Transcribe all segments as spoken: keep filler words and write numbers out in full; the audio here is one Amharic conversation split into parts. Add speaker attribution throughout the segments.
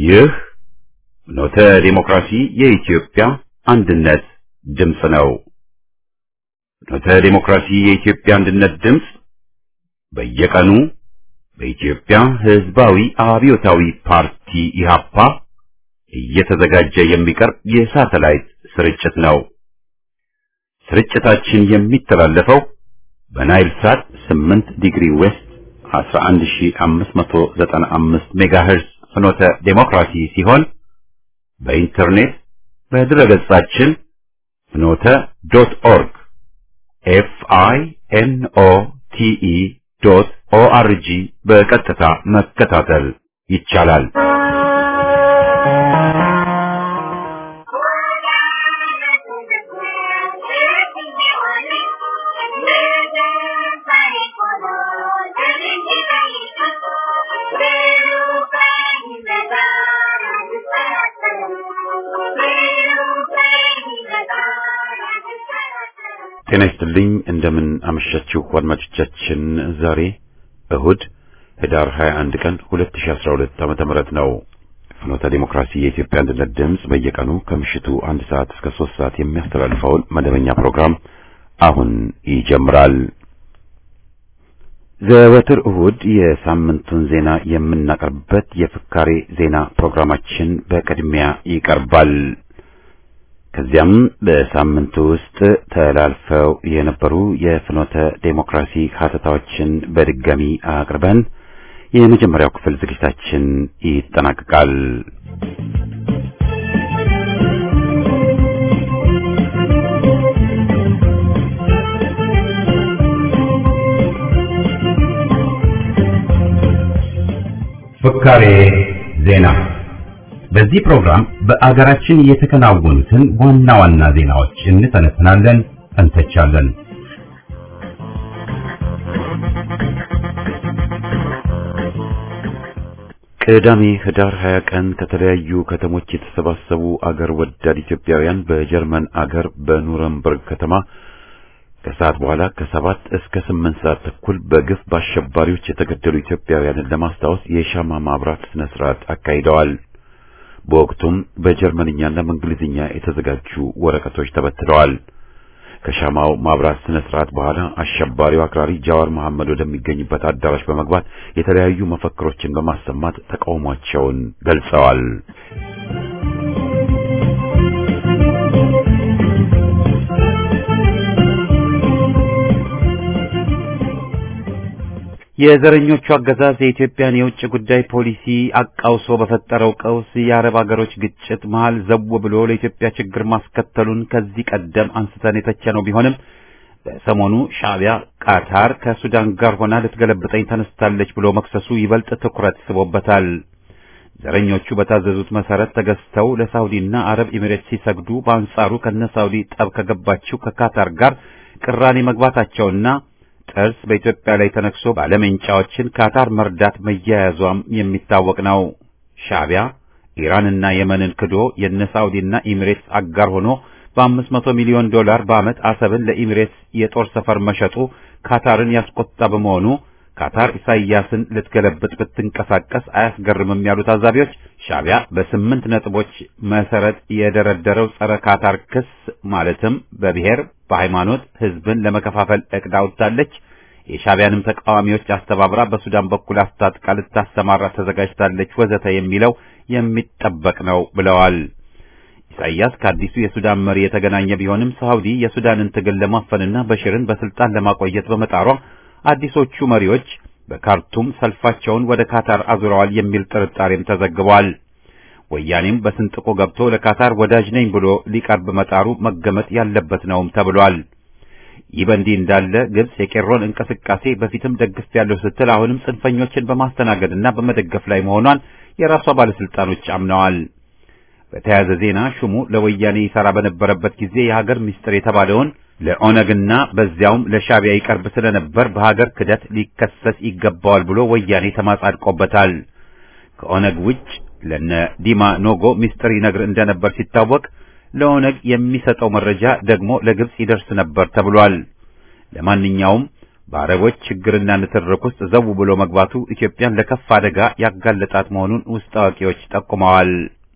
Speaker 1: ይህ ፍኖተ ዲሞክራሲ የኢትዮጵያ አንድነት ድምፅ ነው። ፍኖተ ዲሞክራሲ የኢትዮጵያ አንድነት ድምፅ በየቀኑ በኢትዮጵያ ሕዝባዊ አብዮታዊ ፓርቲ ኢህአፓ እየተዘጋጀ የሚቀርብ የሳተላይት ስርጭት ነው። ስርጭታችን የሚተላለፈው በናይል ሳት ስምንት ዲግሪ ዌስት አስራ አንድ ሺህ አምስት መቶ ዘጠና አምስት ሜጋሄርዝ ፍኖተ ዲሞክራሲ ሲሆን በኢንተርኔት በድረገጻችን ፍኖተ ዶት ኦርግ ኤፍ አይ ኤን ኦ ቲ ኢ ዶት ኦ አር ጂ በቀጥታ መከታተል ይቻላል። ጤና ይስጥልኝ። እንደምን አመሻችሁ አድማጮቻችን። ዛሬ እሁድ ህዳር ሃያ አንድ ቀን ሁለት ሺህ አስራ ሁለት ዓመተ ምህረት ነው። ፍኖተ ዲሞክራሲ የኢትዮጵያ አንድነት ድምፅ በየቀኑ ከምሽቱ አንድ ሰዓት እስከ ሶስት ሰዓት የሚያስተላልፈውን መደበኛ ፕሮግራም አሁን ይጀምራል። ዘወትር እሁድ የሳምንቱን ዜና የምናቀርብበት የፍካሬ ዜና ፕሮግራማችን በቅድሚያ ይቀርባል። ከዚያም በሳምንቱ ውስጥ ተላልፈው የነበሩ የፍኖተ ዴሞክራሲ ሀተታዎችን በድጋሚ አቅርበን የመጀመሪያው ክፍል ዝግጅታችን ይጠናቀቃል። ፍካሬ ዜና። በዚህ ፕሮግራም በአገራችን የተከናወኑትን ዋና ዋና ዜናዎች እንተነትናለን፣ እንተቻለን። ቅዳሜ ህዳር ሃያ ቀን ከተለያዩ ከተሞች የተሰባሰቡ አገር ወዳድ ኢትዮጵያውያን በጀርመን አገር በኑረምበርግ ከተማ ከሰዓት በኋላ ከሰባት እስከ ስምንት ሰዓት ተኩል በግፍ በአሸባሪዎች የተገደሉ ኢትዮጵያውያንን ለማስታወስ የሻማ ማብራት ስነ ስርዓት አካሂደዋል። በወቅቱም በጀርመንኛና በእንግሊዝኛ የተዘጋጁ ወረቀቶች ተበትነዋል። ከሻማው ማብራት ስነ ስርዓት በኋላ አሸባሪው አክራሪ ጃዋር መሐመድ ወደሚገኝበት አዳራሽ በመግባት የተለያዩ መፈክሮችን በማሰማት ተቃውሟቸውን ገልጸዋል። የዘረኞቹ አገዛዝ የኢትዮጵያን የውጭ ጉዳይ ፖሊሲ አቃውሶ በፈጠረው ቀውስ የአረብ ሀገሮች ግጭት መሃል ዘው ብሎ ለኢትዮጵያ ችግር ማስከተሉን ከዚህ ቀደም አንስተን የተቸነው ቢሆንም በሰሞኑ ሻዕቢያ ቃታር ከሱዳን ጋር ሆና ልትገለብጠኝ ተነስታለች ብሎ መክሰሱ ይበልጥ ትኩረት ስቦበታል። ዘረኞቹ በታዘዙት መሰረት ተገዝተው ለሳውዲና አረብ ኤሚሬት ሲሰግዱ በአንጻሩ ከነሳውዲ ጠብ ከገባችው ከካታር ጋር ቅራኔ መግባታቸውና ጥርስ በኢትዮጵያ ላይ ተነክሶ ባለመንጫዎችን ካታር መርዳት መያያዟም የሚታወቅ ነው። ሻዕቢያ ኢራንና የመንን ክዶ የነሳውዲና ኤሚሬትስ አጋር ሆኖ በአምስት መቶ ሚሊዮን ዶላር በዓመት አሰብን ለኤሚሬትስ የጦር ሰፈር መሸጡ ካታርን ያስቆጣ በመሆኑ ካታር ኢሳይያስን ልትገለብጥ ብትንቀሳቀስ አያስገርምም ያሉ ታዛቢዎች ሻዕቢያ በስምንት ነጥቦች መሰረት የደረደረው ጸረ ካታር ክስ ማለትም በብሔር በሃይማኖት ህዝብን ለመከፋፈል እቅድ አውጥታለች፣ የሻዕቢያንም ተቃዋሚዎች አስተባብራ በሱዳን በኩል አስታጥቃ ልታሰማራ ተዘጋጅታለች ወዘተ የሚለው የሚጠበቅ ነው ብለዋል። ኢሳይያስ ከአዲሱ የሱዳን መሪ የተገናኘ ቢሆንም ሳውዲ የሱዳንን ትግል ለማፈንና በሽርን በስልጣን ለማቆየት በመጣሯ አዲሶቹ መሪዎች በካርቱም ሰልፋቸውን ወደ ካታር አዙረዋል የሚል ጥርጣሬም ተዘግቧል። ወያኔም በስንጥቆ ገብቶ ለካታር ወዳጅ ነኝ ብሎ ሊቀርብ መጣሩ መገመት ያለበት ነውም ተብሏል። ይህ በእንዲህ እንዳለ ግብጽ የቄሮን እንቅስቃሴ በፊትም ደግፍ ያለው ስትል አሁንም ጽንፈኞችን በማስተናገድና በመደገፍ ላይ መሆኗን የራሷ ባለስልጣኖች አምነዋል። በተያያዘ ዜና ሹሙ ለወያኔ ይሰራ በነበረበት ጊዜ የሀገር ምስጢር የተባለውን ለኦነግና በዚያውም ለሻዕቢያ ይቀርብ ስለነበር በሀገር ክደት ሊከሰስ ይገባዋል ብሎ ወያኔ ተማጻድቆበታል። ከኦነግ ውጭ ለነ ዲማ ኖጎ ምስጢር ይነግር እንደነበር ሲታወቅ ለኦነግ የሚሰጠው መረጃ ደግሞ ለግብጽ ይደርስ ነበር ተብሏል። ለማንኛውም በአረቦች ችግርና ንትርክ ውስጥ ዘው ብሎ መግባቱ ኢትዮጵያን ለከፍ አደጋ ያጋለጣት መሆኑን ውስጥ አዋቂዎች ጠቁመዋል።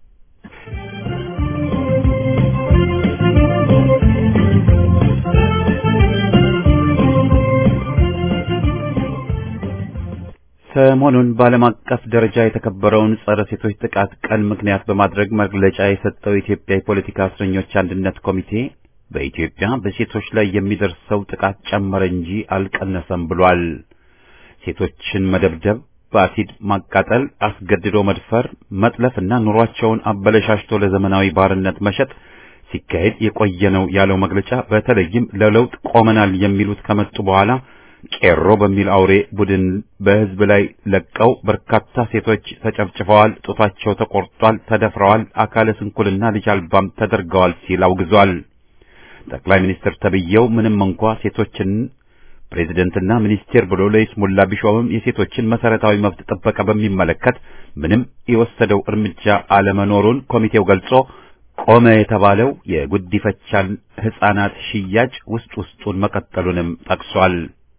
Speaker 1: ሰሞኑን በዓለም አቀፍ ደረጃ የተከበረውን ጸረ ሴቶች ጥቃት ቀን ምክንያት በማድረግ መግለጫ የሰጠው የኢትዮጵያ የፖለቲካ እስረኞች አንድነት ኮሚቴ በኢትዮጵያ በሴቶች ላይ የሚደርሰው ጥቃት ጨመረ እንጂ አልቀነሰም ብሏል። ሴቶችን መደብደብ፣ በአሲድ ማቃጠል፣ አስገድዶ መድፈር፣ መጥለፍና ኑሯቸውን አበለሻሽቶ ለዘመናዊ ባርነት መሸጥ ሲካሄድ የቆየ ነው ያለው መግለጫ በተለይም ለለውጥ ቆመናል የሚሉት ከመጡ በኋላ ቄሮ በሚል አውሬ ቡድን በህዝብ ላይ ለቀው በርካታ ሴቶች ተጨፍጭፈዋል፣ ጡታቸው ተቆርጧል፣ ተደፍረዋል፣ አካለ ስንኩልና ልጅ አልባም ተደርገዋል ሲል አውግዟል። ጠቅላይ ሚኒስትር ተብዬው ምንም እንኳ ሴቶችን ፕሬዝደንትና ሚኒስቴር ብሎ ለይስሙላ ቢሾምም የሴቶችን መሰረታዊ መብት ጥበቃ በሚመለከት ምንም የወሰደው እርምጃ አለመኖሩን ኮሚቴው ገልጾ ቆመ የተባለው የጉዲፈቻን ህፃናት ሽያጭ ውስጥ ውስጡን መቀጠሉንም ጠቅሷል።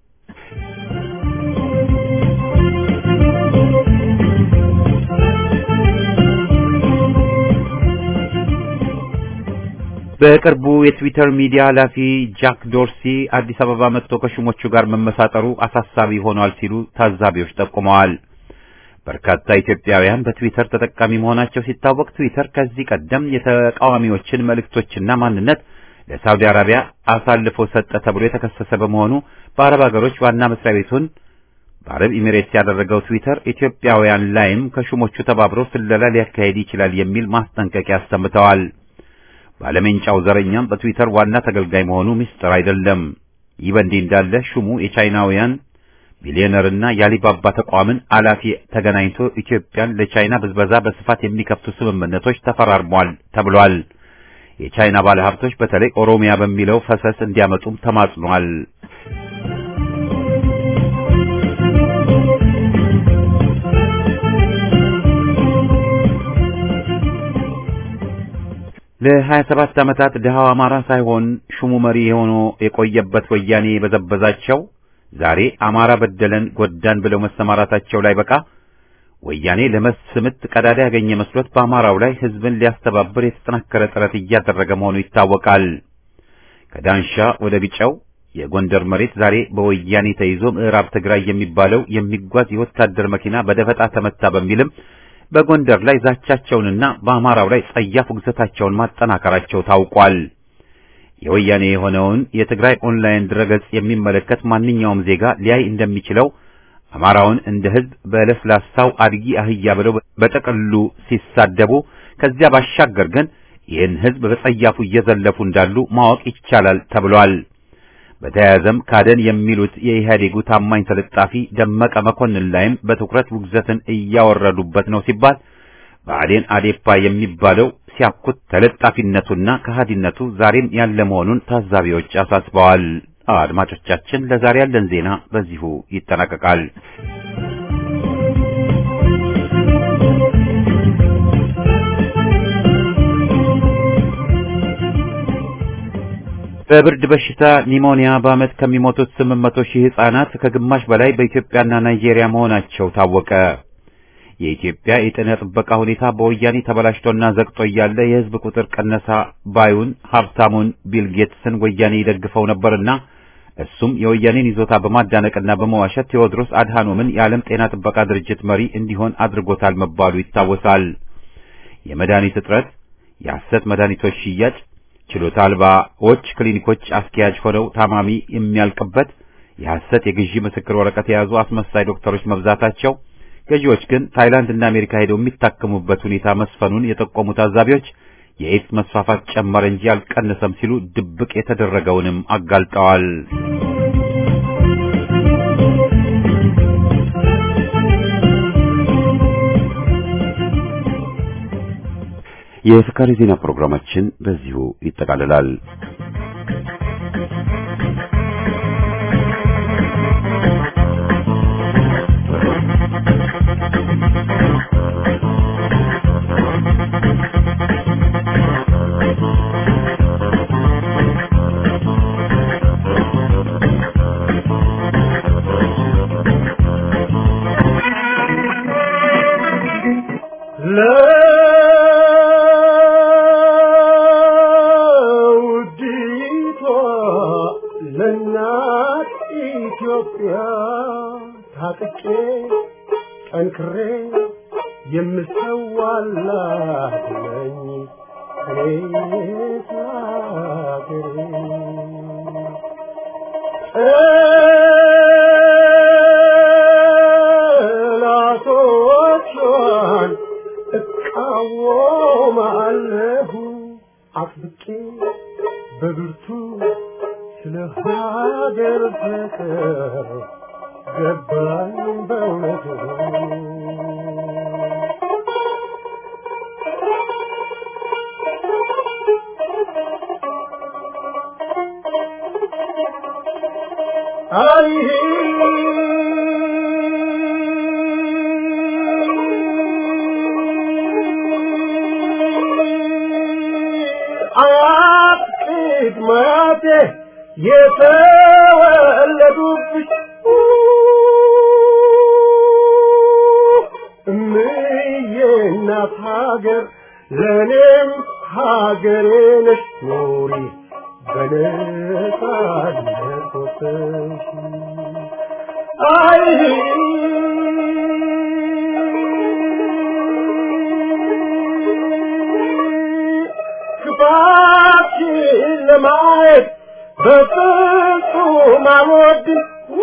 Speaker 1: በቅርቡ የትዊተር ሚዲያ ኃላፊ ጃክ ዶርሲ አዲስ አበባ መጥቶ ከሹሞቹ ጋር መመሳጠሩ አሳሳቢ ሆኗል ሲሉ ታዛቢዎች ጠቁመዋል። በርካታ ኢትዮጵያውያን በትዊተር ተጠቃሚ መሆናቸው ሲታወቅ ትዊተር ከዚህ ቀደም የተቃዋሚዎችን መልእክቶችና ማንነት ለሳውዲ አረቢያ አሳልፎ ሰጠ ተብሎ የተከሰሰ በመሆኑ በአረብ ሀገሮች ዋና መስሪያ ቤቱን በአረብ ኤሚሬትስ ያደረገው ትዊተር ኢትዮጵያውያን ላይም ከሹሞቹ ተባብሮ ስለላ ሊያካሄድ ይችላል የሚል ማስጠንቀቂያ አሰምተዋል። ባለሜንጫው ዘረኛም በትዊተር ዋና ተገልጋይ መሆኑ ምስጢር አይደለም። ይህ በእንዲህ እንዳለ ሹሙ የቻይናውያን ቢሊዮነርና የአሊባባ ተቋምን አላፊ ተገናኝቶ ኢትዮጵያን ለቻይና ብዝበዛ በስፋት የሚከፍቱ ስምምነቶች ተፈራርሟል ተብሏል። የቻይና ባለሀብቶች በተለይ ኦሮሚያ በሚለው ፈሰስ እንዲያመጡም ተማጽኗል። ለሀያ ሰባት ዓመታት ደሃው አማራ ሳይሆን ሹሙ መሪ ሆኖ የቆየበት ወያኔ በዘበዛቸው ዛሬ አማራ በደለን ጎዳን ብለው መሰማራታቸው ላይ በቃ ወያኔ ለመስምት ቀዳዳ ያገኘ መስሎት በአማራው ላይ ህዝብን ሊያስተባብር የተጠናከረ ጥረት እያደረገ መሆኑ ይታወቃል። ከዳንሻ ወደ ግጫው የጎንደር መሬት ዛሬ በወያኔ ተይዞ ምዕራብ ትግራይ የሚባለው የሚጓዝ የወታደር መኪና በደፈጣ ተመታ በሚልም በጎንደር ላይ ዛቻቸውንና በአማራው ላይ ጸያፍ ውግዘታቸውን ማጠናከራቸው ታውቋል። የወያኔ የሆነውን የትግራይ ኦንላይን ድረገጽ የሚመለከት ማንኛውም ዜጋ ሊያይ እንደሚችለው አማራውን እንደ ህዝብ በለስላሳው አድጊ አህያ ብለው በጠቅሉ ሲሳደቡ ከዚያ ባሻገር ግን ይህን ህዝብ በጸያፉ እየዘለፉ እንዳሉ ማወቅ ይቻላል ተብሏል። በተያያዘም ካደን የሚሉት የኢህአዴጉ ታማኝ ተለጣፊ ደመቀ መኮንን ላይም በትኩረት ውግዘትን እያወረዱበት ነው ሲባል በአዴን አዴፓ የሚባለው ሲያኩት ተለጣፊነቱና ከሃዲነቱ ዛሬም ያለ መሆኑን ታዛቢዎች አሳስበዋል። አድማጮቻችን ለዛሬ ያለን ዜና በዚሁ ይጠናቀቃል። በብርድ በሽታ ኒሞኒያ በአመት ከሚሞቱት ስምንት መቶ ሺህ ህጻናት ከግማሽ በላይ በኢትዮጵያና ናይጄሪያ መሆናቸው ታወቀ። የኢትዮጵያ የጤና ጥበቃ ሁኔታ በወያኔ ተበላሽቶና ዘግቶ ያለ የህዝብ ቁጥር ቀነሳ ባዩን ሀብታሙን ቢል ጌትስን ወያኔ ይደግፈው ነበርና እሱም የወያኔን ይዞታ በማዳነቅና በመዋሸት ቴዎድሮስ አድሃኖምን የዓለም ጤና ጥበቃ ድርጅት መሪ እንዲሆን አድርጎታል መባሉ ይታወሳል። የመድኃኒት እጥረት፣ የሐሰት መድኃኒቶች ሽያጭ፣ ችሎታ አልባዎች ክሊኒኮች አስኪያጅ ሆነው ታማሚ የሚያልቅበት፣ የሐሰት የግዢ ምስክር ወረቀት የያዙ አስመሳይ ዶክተሮች መብዛታቸው፣ ገዢዎች ግን ታይላንድ እና አሜሪካ ሄደው የሚታከሙበት ሁኔታ መስፈኑን የጠቆሙ ታዛቢዎች የኤድስ መስፋፋት ጨመረ እንጂ አልቀነሰም ሲሉ ድብቅ የተደረገውንም አጋልጠዋል። የፍካሪ ዜና ፕሮግራማችን በዚሁ ይጠቃልላል።
Speaker 2: ለውዲቷ ለእናት ኢትዮጵያ ታጥቄ ጠንክሬ የምሰዋላት ነኝ እኔስ ሀገሬ ጠላቶቿን እቃወማለሁ አጥብቄ በብርቱ ስለ ሀገር ፍቅር ገባኝ በእውነቱ አይ አያት ማቴ የተወለዱብሽ እምዬ እናት ሀገር ለእኔም ሀገሬ ነሽ ኑሪ በነጻነት ወጥተሽ አይ ክፋትሽን ለማየት በፍጹም አልወድም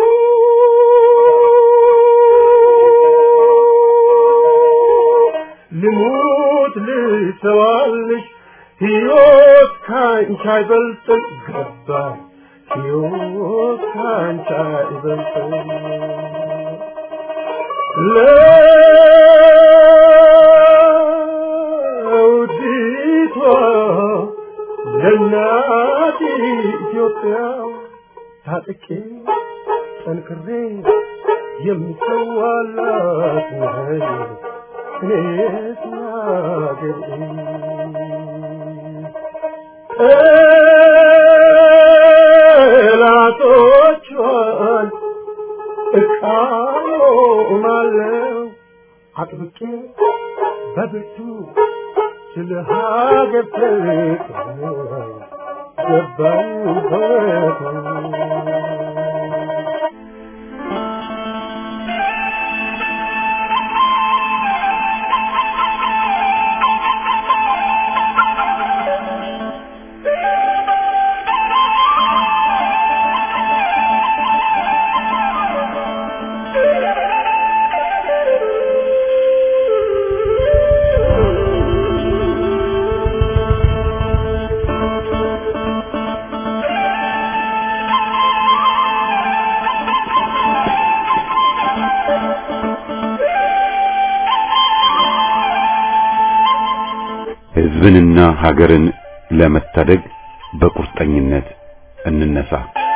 Speaker 2: ልሙት ልሰዋልሽ ሕይወት ካንቺ አይበልጥም ገባኝ ሕይወት ካንቺ አይበልጥም ለውዲቷ ለእናት ኢትዮጵያ ታጥቄ ጠንክሬ የምሰዋላት ነኝ እኔስ ሀገሬ ጠላቶቿን እቃወማለሁ አጥብቄ በብርቱ ስለ ሀገር ፍቅር ገባኝ በእውነቱ
Speaker 1: ሕዝብንና ሀገርን ለመታደግ በቁርጠኝነት እንነሳ።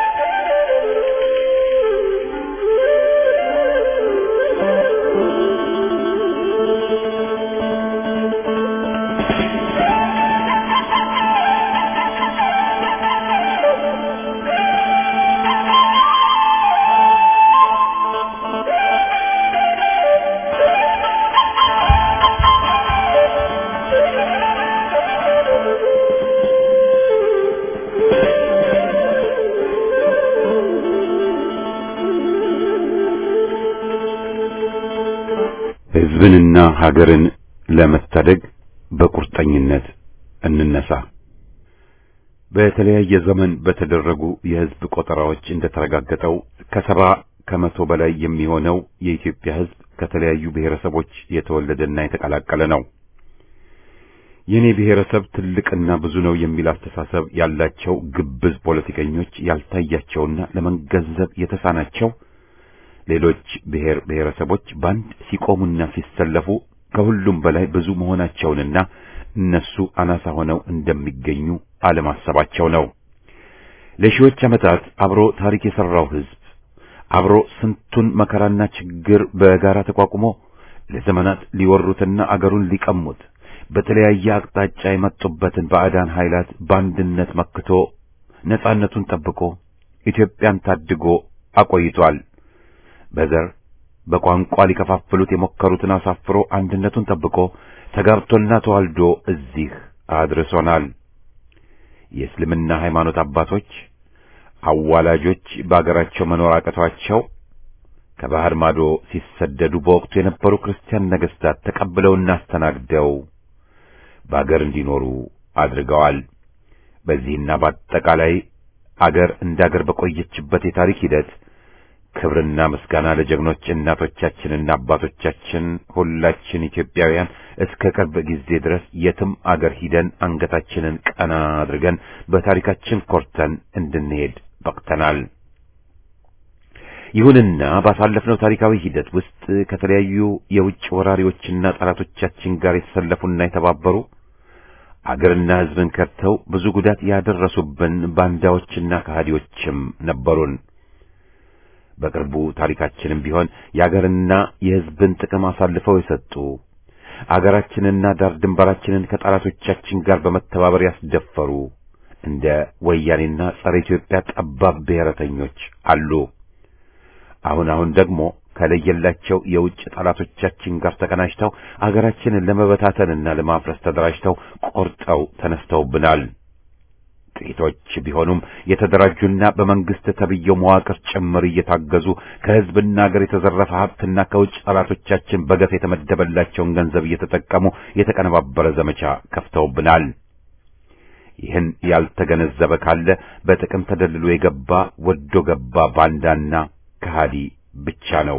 Speaker 1: ሕዝብንና ሀገርን ለመታደግ በቁርጠኝነት እንነሳ። በተለያየ ዘመን በተደረጉ የሕዝብ ቆጠራዎች እንደተረጋገጠው ከሰባ ከመቶ በላይ የሚሆነው የኢትዮጵያ ሕዝብ ከተለያዩ ብሔረሰቦች የተወለደና የተቀላቀለ ነው። የኔ ብሔረሰብ ትልቅና ብዙ ነው የሚል አስተሳሰብ ያላቸው ግብዝ ፖለቲከኞች ያልታያቸውና ለመገንዘብ የተሳናቸው ሌሎች ብሔር ብሔረሰቦች ባንድ ሲቆሙና ሲሰለፉ ከሁሉም በላይ ብዙ መሆናቸውንና እነሱ አናሳ ሆነው እንደሚገኙ አለማሰባቸው ነው። ለሺዎች ዓመታት አብሮ ታሪክ የሰራው ሕዝብ አብሮ ስንቱን መከራና ችግር በጋራ ተቋቁሞ ለዘመናት ሊወሩትና አገሩን ሊቀሙት በተለያየ አቅጣጫ የመጡበትን ባዕዳን ኃይላት ባንድነት መክቶ ነጻነቱን ጠብቆ ኢትዮጵያን ታድጎ አቆይቷል። በዘር በቋንቋ ሊከፋፍሉት የሞከሩትን አሳፍሮ አንድነቱን ጠብቆ ተጋብቶና ተዋልዶ እዚህ አድርሶናል። የእስልምና ሃይማኖት አባቶች አዋላጆች በአገራቸው መኖር አቅቷቸው ከባህር ማዶ ሲሰደዱ በወቅቱ የነበሩ ክርስቲያን ነገስታት ተቀብለውና አስተናግደው በአገር እንዲኖሩ አድርገዋል። በዚህና በአጠቃላይ አገር እንዳገር በቆየችበት የታሪክ ሂደት ክብርና ምስጋና ለጀግኖች እናቶቻችንና አባቶቻችን ሁላችን ኢትዮጵያውያን እስከ ቅርብ ጊዜ ድረስ የትም አገር ሂደን አንገታችንን ቀና አድርገን በታሪካችን ኮርተን እንድንሄድ በቅተናል። ይሁንና ባሳለፍነው ታሪካዊ ሂደት ውስጥ ከተለያዩ የውጭ ወራሪዎችና ጠላቶቻችን ጋር የተሰለፉና የተባበሩ አገርና ሕዝብን ከድተው ብዙ ጉዳት ያደረሱብን ባንዳዎችና ከሃዲዎችም ነበሩን። በቅርቡ ታሪካችንም ቢሆን የአገርና የሕዝብን ጥቅም አሳልፈው የሰጡ አገራችንና ዳር ድንበራችንን ከጠላቶቻችን ጋር በመተባበር ያስደፈሩ እንደ ወያኔና ጸረ ኢትዮጵያ ጠባብ ብሔረተኞች አሉ። አሁን አሁን ደግሞ ከለየላቸው የውጭ ጠላቶቻችን ጋር ተቀናጅተው አገራችንን ለመበታተንና ለማፍረስ ተደራጅተው ቆርጠው ተነስተውብናል። ጥቂቶች ቢሆኑም የተደራጁና በመንግስት ተብየው መዋቅር ጭምር እየታገዙ ከሕዝብና አገር የተዘረፈ ሀብትና ከውጭ ጠላቶቻችን በገፍ የተመደበላቸውን ገንዘብ እየተጠቀሙ የተቀነባበረ ዘመቻ ከፍተውብናል። ይህን ያልተገነዘበ ካለ በጥቅም ተደልሎ የገባ ወዶ ገባ ባንዳና ከሃዲ ብቻ ነው።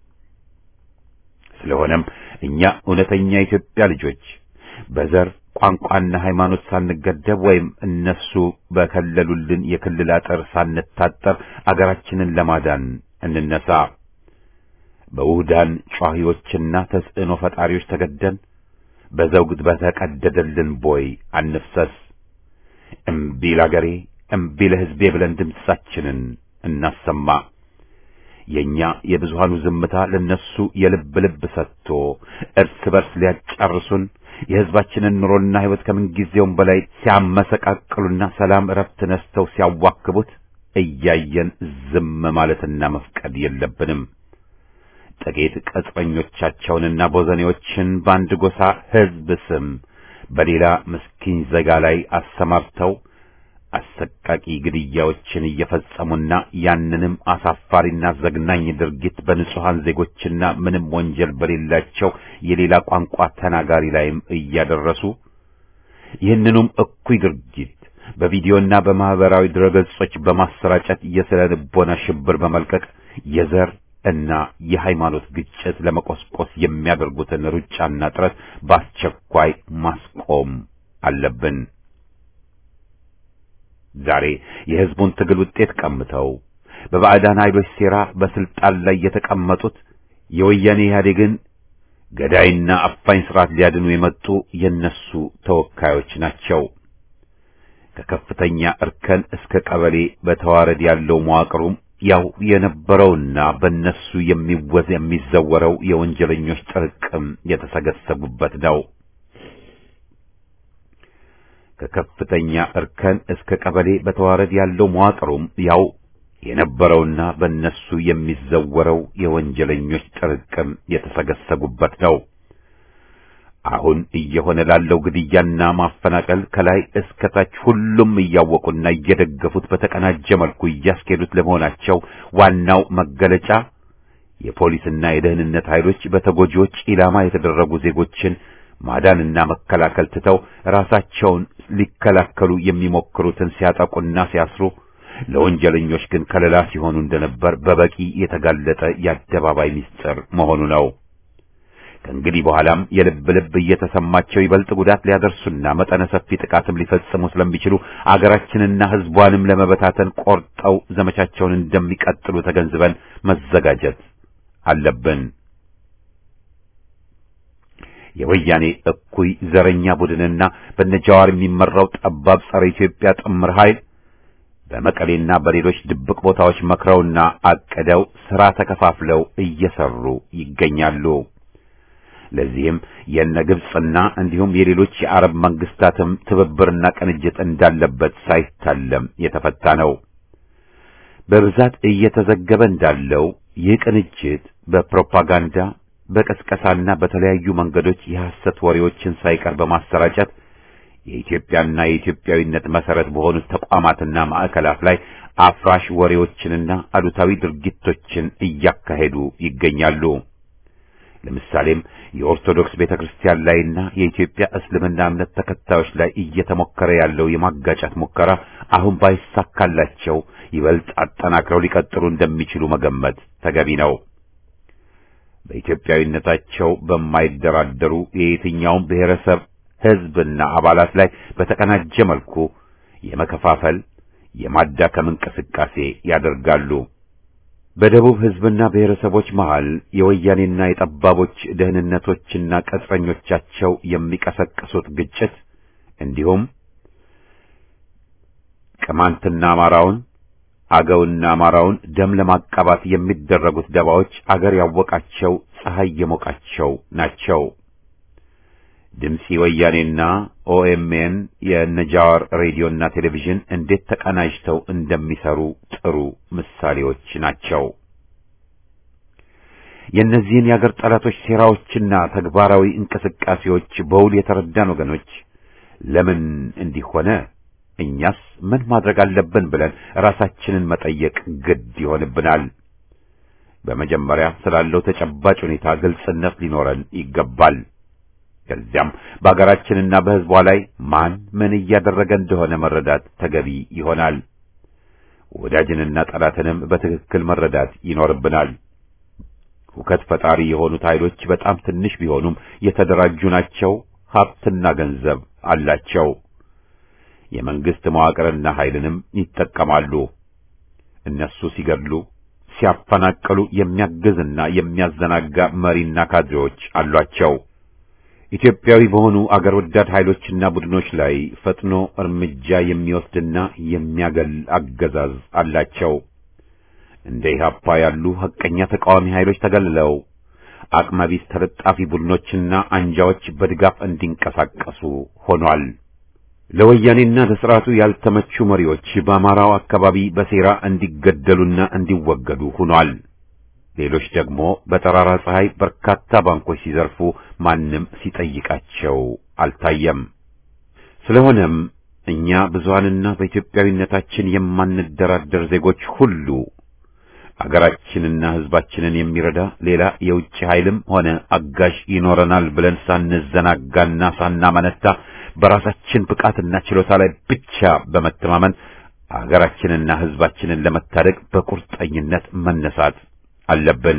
Speaker 1: ስለሆነም እኛ እውነተኛ የኢትዮጵያ ልጆች በዘር ቋንቋና ሃይማኖት ሳንገደብ ወይም እነሱ በከለሉልን የክልል አጥር ሳንታጠር አገራችንን ለማዳን እንነሳ። በውህዳን ጯሂዎችና ተጽዕኖ ፈጣሪዎች ተገደን በዘውግ በተቀደደልን ቦይ አንፍሰስ። እምቢ ለአገሬ እምቢ ለሕዝቤ ብለን ድምፃችንን እናሰማ። የኛ የብዙሃኑ ዝምታ ለነሱ የልብ ልብ ሰጥቶ እርስ በርስ ሊያጫርሱን የሕዝባችንን ኑሮና ሕይወት ከምንጊዜውም በላይ ሲያመሰቃቅሉና ሰላም እረፍት ነስተው ሲያዋክቡት እያየን ዝም ማለትና መፍቀድ የለብንም። ጥቂት ቅጥረኞቻቸውንና ቦዘኔዎችን በአንድ ጎሳ ሕዝብ ስም በሌላ ምስኪን ዜጋ ላይ አሰማርተው አሰቃቂ ግድያዎችን እየፈጸሙና ያንንም አሳፋሪና ዘግናኝ ድርጊት በንጹሃን ዜጎችና ምንም ወንጀል በሌላቸው የሌላ ቋንቋ ተናጋሪ ላይም እያደረሱ ይህንኑም እኩይ ድርጊት በቪዲዮና በማህበራዊ ድረገጾች በማሰራጨት የስነ ልቦና ሽብር በመልቀቅ የዘር እና የሃይማኖት ግጭት ለመቆስቆስ የሚያደርጉትን ሩጫና ጥረት በአስቸኳይ ማስቆም አለብን። ዛሬ የሕዝቡን ትግል ውጤት ቀምተው በባዕዳን ኃይሎች ሴራ በስልጣን ላይ የተቀመጡት የወያኔ ኢህአዴግን ገዳይና አፋኝ ስርዓት ሊያድኑ የመጡ የነሱ ተወካዮች ናቸው። ከከፍተኛ እርከን እስከ ቀበሌ በተዋረድ ያለው መዋቅሩም ያው የነበረውና በነሱ የሚወዝ የሚዘወረው የወንጀለኞች ጥርቅም የተሰገሰጉበት ነው። ከከፍተኛ እርከን እስከ ቀበሌ በተዋረድ ያለው መዋቅሩም ያው የነበረውና በእነሱ የሚዘወረው የወንጀለኞች ጥርቅም የተሰገሰጉበት ነው። አሁን እየሆነ ላለው ግድያና ማፈናቀል ከላይ እስከ ታች ሁሉም እያወቁና እየደገፉት በተቀናጀ መልኩ እያስኬዱት ለመሆናቸው ዋናው መገለጫ የፖሊስና የደህንነት ኃይሎች በተጎጂዎች ኢላማ የተደረጉ ዜጎችን ማዳንና መከላከል ትተው ራሳቸውን ሊከላከሉ የሚሞክሩትን ሲያጠቁና ሲያስሩ ለወንጀለኞች ግን ከለላ ሲሆኑ እንደነበር በበቂ የተጋለጠ የአደባባይ ምስጢር መሆኑ ነው። ከእንግዲህ በኋላም የልብ ልብ እየተሰማቸው ይበልጥ ጉዳት ሊያደርሱና መጠነ ሰፊ ጥቃትም ሊፈጽሙ ስለሚችሉ አገራችንና ሕዝቧንም ለመበታተን ቆርጠው ዘመቻቸውን እንደሚቀጥሉ ተገንዝበን መዘጋጀት አለብን። የወያኔ እኩይ ዘረኛ ቡድንና በነጃዋር የሚመራው ጠባብ ጸረ ኢትዮጵያ ጥምር ኃይል በመቀሌና በሌሎች ድብቅ ቦታዎች መክረውና አቅደው ሥራ ተከፋፍለው እየሰሩ ይገኛሉ። ለዚህም የነ ግብጽና እንዲሁም የሌሎች የአረብ መንግስታትም ትብብርና ቅንጅት እንዳለበት ሳይታለም የተፈታ ነው። በብዛት እየተዘገበ እንዳለው ይህ ቅንጅት በፕሮፓጋንዳ በቀስቀሳና በተለያዩ መንገዶች የሐሰት ወሬዎችን ሳይቀር በማሰራጨት የኢትዮጵያና የኢትዮጵያዊነት መሰረት በሆኑት ተቋማትና ማዕከላት ላይ አፍራሽ ወሬዎችንና አሉታዊ ድርጊቶችን እያካሄዱ ይገኛሉ። ለምሳሌም የኦርቶዶክስ ቤተክርስቲያን ላይና የኢትዮጵያ እስልምና እምነት ተከታዮች ላይ እየተሞከረ ያለው የማጋጨት ሙከራ አሁን ባይሳካላቸው ይበልጥ አጠናክረው ሊቀጥሉ እንደሚችሉ መገመት ተገቢ ነው። በኢትዮጵያዊነታቸው በማይደራደሩ የየትኛውም ብሔረሰብ ሕዝብና አባላት ላይ በተቀናጀ መልኩ የመከፋፈል የማዳከም እንቅስቃሴ ያደርጋሉ። በደቡብ ሕዝብና ብሔረሰቦች መሃል የወያኔና የጠባቦች ደህንነቶችና ቀጥረኞቻቸው የሚቀሰቅሱት ግጭት እንዲሁም ቅማንትና አማራውን አገውና አማራውን ደም ለማቃባት የሚደረጉት ደባዎች አገር ያወቃቸው ፀሐይ የሞቃቸው ናቸው። ድምፂ ወያኔና ኦኤምኤን የነጃዋር ሬዲዮና ቴሌቪዥን እንዴት ተቀናጅተው እንደሚሰሩ ጥሩ ምሳሌዎች ናቸው። የእነዚህን የአገር ጠላቶች ሴራዎችና ተግባራዊ እንቅስቃሴዎች በውል የተረዳን ወገኖች ለምን እንዲህ ሆነ፣ እኛስ ምን ማድረግ አለብን ብለን ራሳችንን መጠየቅ ግድ ይሆንብናል። በመጀመሪያ ስላለው ተጨባጭ ሁኔታ ግልጽነት ሊኖረን ይገባል። ከዚያም በአገራችንና በሕዝቧ ላይ ማን ምን እያደረገ እንደሆነ መረዳት ተገቢ ይሆናል። ወዳጅንና ጠላትንም በትክክል መረዳት ይኖርብናል። ሁከት ፈጣሪ የሆኑት ኃይሎች በጣም ትንሽ ቢሆኑም የተደራጁ ናቸው። ሀብትና ገንዘብ አላቸው። የመንግስት መዋቅርና ኃይልንም ይጠቀማሉ። እነሱ ሲገድሉ፣ ሲያፈናቅሉ የሚያግዝና የሚያዘናጋ መሪና ካድሬዎች አሏቸው። ኢትዮጵያዊ በሆኑ አገር ወዳድ ኃይሎችና ቡድኖች ላይ ፈጥኖ እርምጃ የሚወስድና የሚያገል አገዛዝ አላቸው። እንደ ኢህአፓ ያሉ ሐቀኛ ተቃዋሚ ኃይሎች ተገልለው አቅመቢስ ተለጣፊ ቡድኖችና አንጃዎች በድጋፍ እንዲንቀሳቀሱ ሆኗል። ለወያኔና ለሥርዓቱ ያልተመቹ መሪዎች በአማራው አካባቢ በሴራ እንዲገደሉና እንዲወገዱ ሆኗል። ሌሎች ደግሞ በጠራራ ፀሐይ በርካታ ባንኮች ሲዘርፉ ማንም ሲጠይቃቸው አልታየም። ስለሆነም እኛ ብዙሃንና በኢትዮጵያዊነታችን የማንደራደር ዜጎች ሁሉ አገራችንና ሕዝባችንን የሚረዳ ሌላ የውጭ ኃይልም ሆነ አጋዥ ይኖረናል ብለን ሳንዘናጋና ሳናመነታ በራሳችን ብቃትና ችሎታ ላይ ብቻ በመተማመን አገራችንና ሕዝባችንን ለመታደግ በቁርጠኝነት መነሳት አለብን።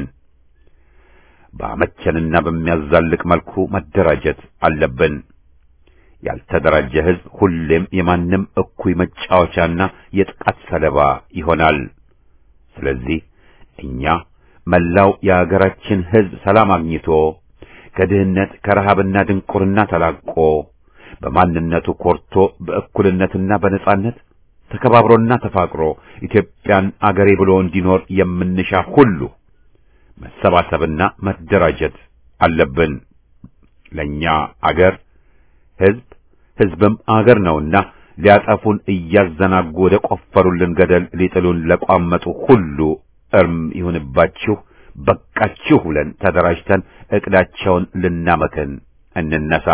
Speaker 1: በአመቸንና በሚያዛልቅ መልኩ መደራጀት አለብን። ያልተደራጀ ሕዝብ ሁሌም የማንም እኩይ መጫወቻና የጥቃት ሰለባ ይሆናል። ስለዚህ እኛ መላው የአገራችን ሕዝብ ሰላም አግኝቶ ከድህነት ከረሃብና ድንቁርና ተላቆ በማንነቱ ኮርቶ በእኩልነትና በነጻነት ተከባብሮና ተፋቅሮ ኢትዮጵያን አገሬ ብሎ እንዲኖር የምንሻ ሁሉ መሰባሰብና መደራጀት አለብን። ለኛ አገር ሕዝብ ሕዝብም አገር ነውና ሊያጠፉን እያዘናጉ ወደ ቆፈሩልን ገደል ሊጥሉን ለቋመጡ ሁሉ እርም ይሁንባችሁ፣ በቃችሁ ብለን ተደራጅተን እቅዳቸውን ልናመክን እንነሳ።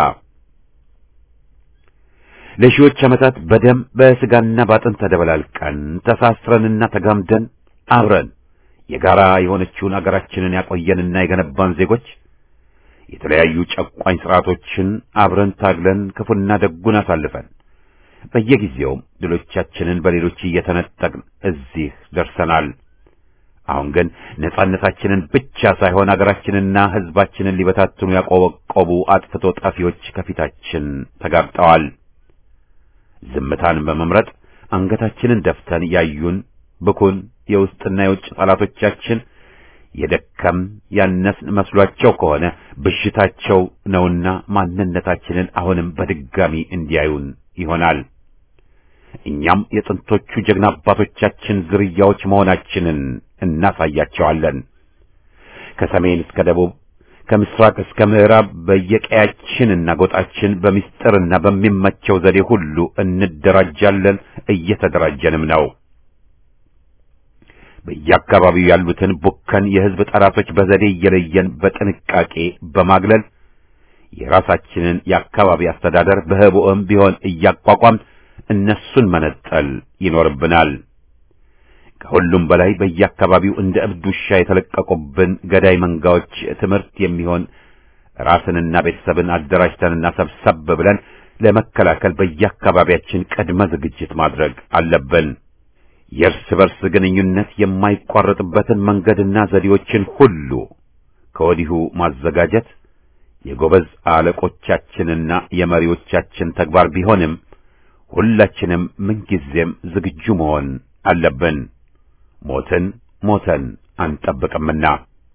Speaker 1: ለሺዎች ዓመታት በደም በስጋና ባጥንት ተደበላልቀን ተሳስረንና ተጋምደን አብረን የጋራ የሆነችውን አገራችንን ያቆየንና የገነባን ዜጎች የተለያዩ ጨቋኝ ስርዓቶችን አብረን ታግለን ክፉና ደጉን አሳልፈን በየጊዜው ድሎቻችንን በሌሎች እየተነጠቅን እዚህ ደርሰናል። አሁን ግን ነጻነታችንን ብቻ ሳይሆን አገራችንና ሕዝባችንን ሊበታትኑ ያቆበቆቡ አጥፍቶ ጠፊዎች ከፊታችን ተጋርጠዋል። ዝምታን በመምረጥ አንገታችንን ደፍተን ያዩን ብኩን የውስጥና የውጭ ጠላቶቻችን የደከም ያነስን መስሏቸው ከሆነ ብሽታቸው ነውና ማንነታችንን አሁንም በድጋሚ እንዲያዩን ይሆናል። እኛም የጥንቶቹ ጀግና አባቶቻችን ዝርያዎች መሆናችንን እናሳያቸዋለን። ከሰሜን እስከ ደቡብ ከምስራቅ እስከ ምዕራብ በየቀያችንና ጎጣችን በሚስጥርና በሚመቸው ዘዴ ሁሉ እንደራጃለን፣ እየተደራጀንም ነው። በየአካባቢው ያሉትን ቡከን የህዝብ ጠላቶች በዘዴ እየለየን በጥንቃቄ በማግለል የራሳችንን የአካባቢ አስተዳደር በህቡዕም ቢሆን እያቋቋም እነሱን መነጠል ይኖርብናል። ከሁሉም በላይ በየአካባቢው እንደ እብድ ውሻ የተለቀቁብን ገዳይ መንጋዎች ትምህርት የሚሆን ራስንና ቤተሰብን አደራጅተንና ሰብሰብ ብለን ለመከላከል በየአካባቢያችን ቅድመ ዝግጅት ማድረግ አለብን። የእርስ በርስ ግንኙነት የማይቋረጥበትን መንገድና ዘዴዎችን ሁሉ ከወዲሁ ማዘጋጀት የጎበዝ አለቆቻችንና የመሪዎቻችን ተግባር ቢሆንም ሁላችንም ምንጊዜም ዝግጁ መሆን አለብን። ሞትን ሞተን አንጠብቅምና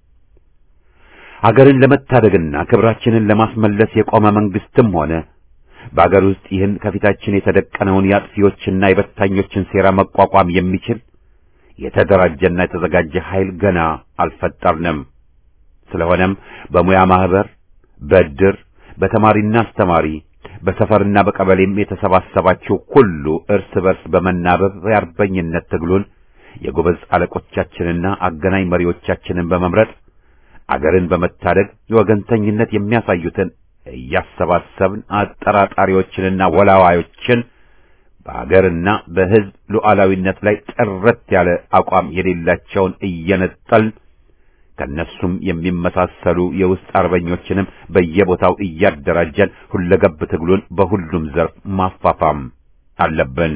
Speaker 1: አገርን ለመታደግና ክብራችንን ለማስመለስ የቆመ መንግስትም ሆነ በአገር ውስጥ ይህን ከፊታችን የተደቀነውን የአጥፊዎችና የበታኞችን ሴራ መቋቋም የሚችል የተደራጀና የተዘጋጀ ኃይል ገና አልፈጠርንም። ስለሆነም በሙያ ማህበር፣ በእድር፣ በተማሪና አስተማሪ፣ በሰፈርና በቀበሌም የተሰባሰባችሁ ሁሉ እርስ በርስ በመናበብ የአርበኝነት ትግሉን የጎበዝ አለቆቻችንና አገናኝ መሪዎቻችንን በመምረጥ አገርን በመታደግ የወገንተኝነት የሚያሳዩትን እያሰባሰብን አጠራጣሪዎችንና ወላዋዮችን በአገርና በሕዝብ ሉዓላዊነት ላይ ጥርት ያለ አቋም የሌላቸውን እየነጠልን ከነሱም የሚመሳሰሉ የውስጥ አርበኞችንም በየቦታው እያደራጀን ሁለገብ ትግሉን በሁሉም ዘርፍ ማፋፋም አለብን።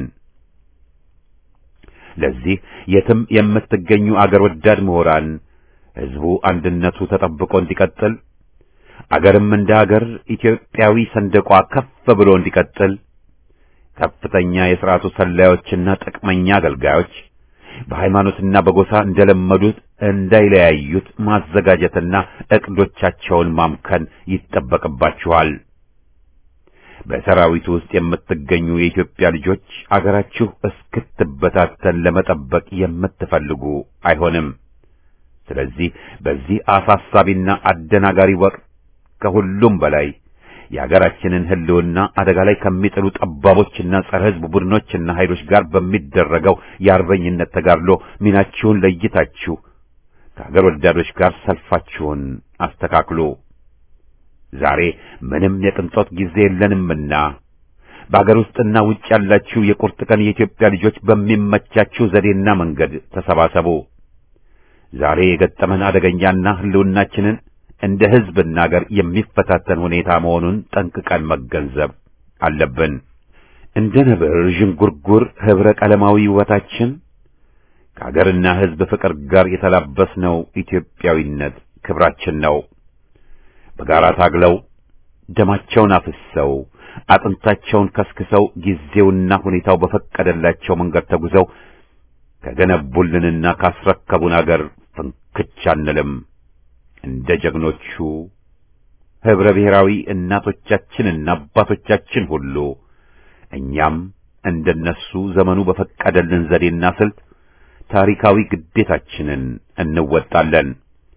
Speaker 1: ለዚህ የትም የምትገኙ አገር ወዳድ ምሁራን ሕዝቡ አንድነቱ ተጠብቆ እንዲቀጥል አገርም እንደ አገር ኢትዮጵያዊ ሰንደቋ ከፍ ብሎ እንዲቀጥል ከፍተኛ የሥርዓቱ ሰላዮችና ጥቅመኛ አገልጋዮች በሃይማኖትና በጎሳ እንደለመዱት እንዳይለያዩት ማዘጋጀትና ዕቅዶቻቸውን ማምከን ይጠበቅባችኋል። በሰራዊቱ ውስጥ የምትገኙ የኢትዮጵያ ልጆች አገራችሁ እስክትበታተን ለመጠበቅ የምትፈልጉ አይሆንም። ስለዚህ በዚህ አሳሳቢና አደናጋሪ ወቅት ከሁሉም በላይ የአገራችንን ሕልውና አደጋ ላይ ከሚጥሉ ጠባቦችና ጸረ ሕዝብ ቡድኖችና ኃይሎች ጋር በሚደረገው የአርበኝነት ተጋድሎ ሚናችሁን ለይታችሁ ከአገር ወዳዶች ጋር ሰልፋችሁን አስተካክሉ። ዛሬ ምንም የቅንጦት ጊዜ የለንምና በአገር ውስጥና ውጭ ያላችሁ የቁርጥ ቀን የኢትዮጵያ ልጆች በሚመቻችሁ ዘዴና መንገድ ተሰባሰቡ። ዛሬ የገጠመን አደገኛና ሕልውናችንን እንደ ሕዝብና አገር የሚፈታተን ሁኔታ መሆኑን ጠንቅቀን መገንዘብ አለብን። እንደ ነብር ዥንጉርጉር ህብረ ቀለማዊ ውበታችን ከአገርና ሕዝብ ፍቅር ጋር የተላበስነው ኢትዮጵያዊነት ክብራችን ነው። በጋራ ታግለው ደማቸውን አፍሰው አጥንታቸውን ከስክሰው ጊዜውና ሁኔታው በፈቀደላቸው መንገድ ተጉዘው ከገነቡልንና ካስረከቡን አገር ፍንክች አንልም። እንደ ጀግኖቹ ህብረ ብሔራዊ እናቶቻችንና አባቶቻችን ሁሉ እኛም እንደነሱ ዘመኑ በፈቀደልን ዘዴና ስልት ታሪካዊ ግዴታችንን እንወጣለን።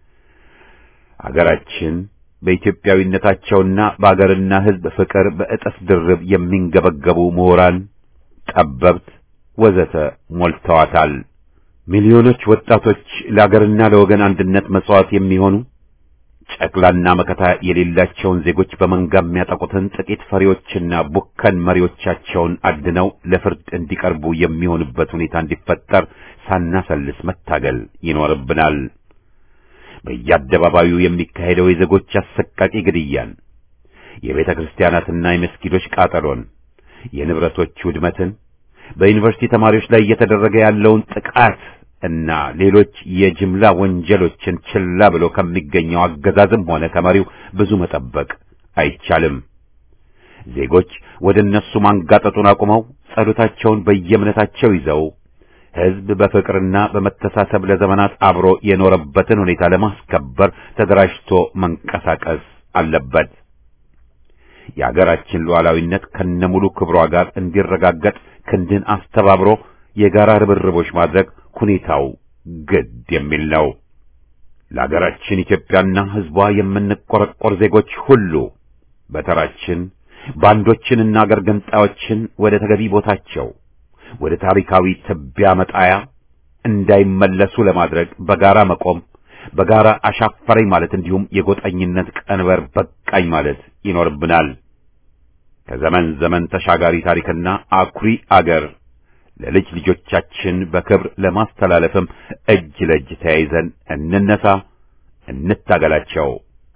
Speaker 1: አገራችን በኢትዮጵያዊነታቸውና በአገርና ሕዝብ ፍቅር በእጥፍ ድርብ የሚንገበገቡ ምሁራን፣ ጠበብት ወዘተ ሞልተዋታል። ሚሊዮኖች ወጣቶች ለአገርና ለወገን አንድነት መስዋዕት የሚሆኑ ጨቅላና መከታ የሌላቸውን ዜጎች በመንጋ የሚያጠቁትን ጥቂት ፈሪዎችና ቡከን መሪዎቻቸውን አድነው ለፍርድ እንዲቀርቡ የሚሆንበት ሁኔታ እንዲፈጠር ሳናሰልስ መታገል ይኖርብናል። በየአደባባዩ የሚካሄደው የዜጎች አሰቃቂ ግድያን፣ የቤተ ክርስቲያናትና የመስጊዶች ቃጠሎን፣ የንብረቶች ውድመትን፣ በዩኒቨርሲቲ ተማሪዎች ላይ እየተደረገ ያለውን ጥቃት እና ሌሎች የጅምላ ወንጀሎችን ችላ ብሎ ከሚገኘው አገዛዝም ሆነ ከመሪው ብዙ መጠበቅ አይቻልም። ዜጎች ወደ እነሱ ማንጋጠጡን አቁመው ጸሎታቸውን በየእምነታቸው ይዘው ሕዝብ በፍቅርና በመተሳሰብ ለዘመናት አብሮ የኖረበትን ሁኔታ ለማስከበር ተደራጅቶ መንቀሳቀስ አለበት። የአገራችን ሉዓላዊነት ከነሙሉ ክብሯ ጋር እንዲረጋገጥ ክንድን አስተባብሮ የጋራ ርብርቦች ማድረግ ሁኔታው ግድ የሚል ነው። ለአገራችን ኢትዮጵያና ሕዝቧ የምንቆረቆር ዜጎች ሁሉ በተራችን ባንዶችንና አገር ገንጣዮችን ወደ ተገቢ ቦታቸው ወደ ታሪካዊ ትቢያ መጣያ እንዳይመለሱ ለማድረግ በጋራ መቆም በጋራ አሻፈረኝ ማለት እንዲሁም የጎጠኝነት ቀንበር በቃኝ ማለት ይኖርብናል። ከዘመን ዘመን ተሻጋሪ ታሪክና አኩሪ አገር ለልጅ ልጆቻችን በክብር ለማስተላለፍም እጅ ለእጅ ተያይዘን እንነሳ፣ እንታገላቸው።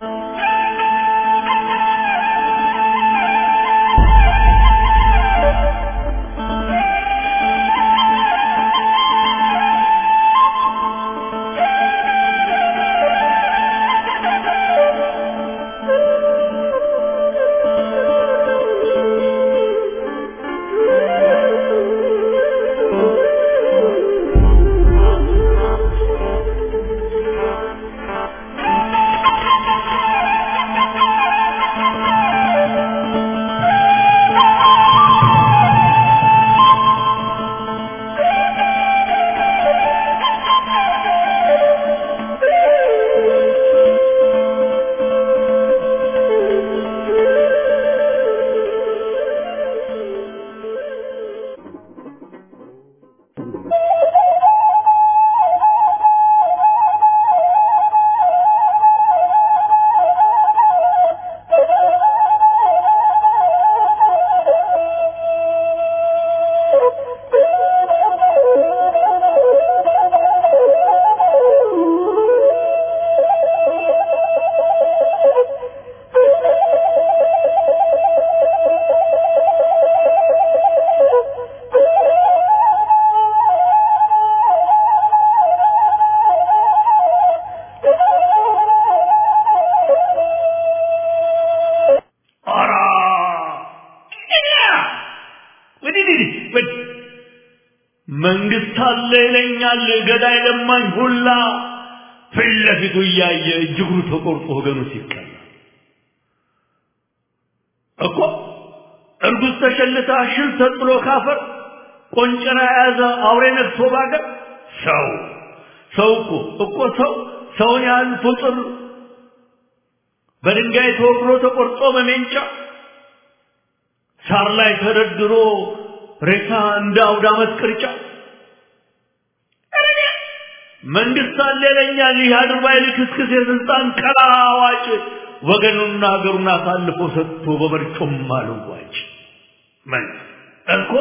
Speaker 1: መንግስት አለ ይለኛል ገዳይ ለማኝ ሁላ ፍለፊቱ ያየ እጅግሩ ተቆርጦ ወገኑ ሲቀላ እኮ እርጉዝ ተሸልታ ሽል ተጥሎ ካፈር ቆንጨራ ያዘ አውሬ ነፍሶ ባገር ሰው ሰው እኮ እኮ ሰው ሰውን ያህል ፍጡር በድንጋይ ተወግሮ ተቆርጦ በሜንጫ ሳር ላይ ተደርድሮ ሬሳ እንደ አውደ ዓመት ቅርጫ መንግስት አለ ይለኛል ይህ አድርባይ ልክስክስ የስልጣን ቀላዋጭ ወገኑና ሀገሩን አሳልፎ ሰጥቶ በመርጮም አልዋጭ መንግስት እኮ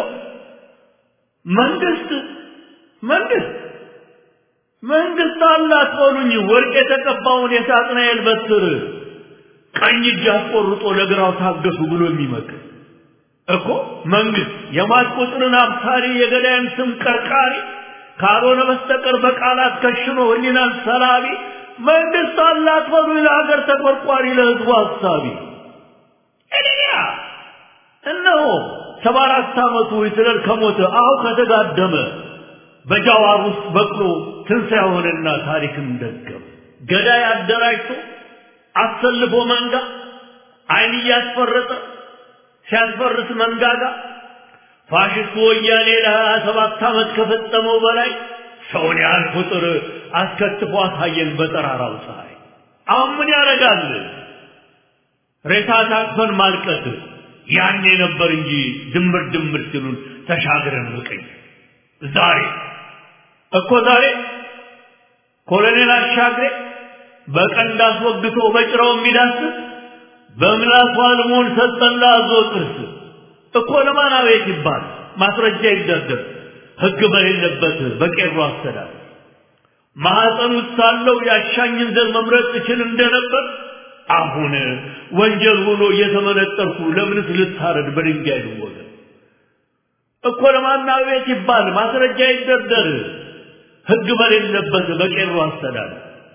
Speaker 1: መንግስት መንግስት መንግስት አላት ሆኑኝ ወርቅ የተቀባውን የሳጥናኤል በትር ቀኝ እጅ አስቆርጦ ለግራው ታገሱ ብሎ የሚመክር እኮ መንግስት የማስቆጥርን አብሳሪ የገዳይን ስም ቀርቃሪ ካልሆነ በስተቀር በቃላት ከሽኖ ህሊናን ሰላቢ መንግስት አላት ሆኑ ለሀገር ተቆርቋሪ ለህዝቡ ሐሳቢ እዲያ እነሆ ሰባ አራት ዓመቱ ይትለል ከሞተ አሁ ከተጋደመ በጃዋር ውስጥ በቅሎ ትንሣኤ ሆነና ታሪክን ደገመ ገዳይ አደራጅቶ አሰልፎ መንጋ አይን እያስፈረጠ ሲያስፈርስ መንጋጋ ፋሽስቱ ወያኔ ለሀያ ሰባት ዓመት ከፈጸመው በላይ ሰውን ያህል ፍጡር አስከትፎ አሳየን በጠራራው ፀሐይ። አሁን ምን ያደርጋል ሬሳ ታቅፈን ማልቀስ ያኔ ነበር እንጂ ድምር ድምር ሲሉን ተሻግረን ምቀኝ ዛሬ እኮ ዛሬ ኮሎኔል አሻግሬ በቀንድ አስወግቶ በጭራው የሚዳስስ በምላሱ አልሞን ሰጠላ አዞ ጥርስ እኮ ለማን አቤት ይባል ማስረጃ ይደርደር ህግ በሌለበት በቄሮ አስተዳደር ማህፀን ውስጥ ሳለው ያሻኝን ዘር መምረጥ እችል እንደነበር አሁን ወንጀል ሆኖ እየተመነጠርኩ ለምንስ ልታረድ በድንጋይ ልወገ እኮ ለማን አቤት ይባል ማስረጃ ይደርደር ህግ በሌለበት በቄሮ አስተዳደር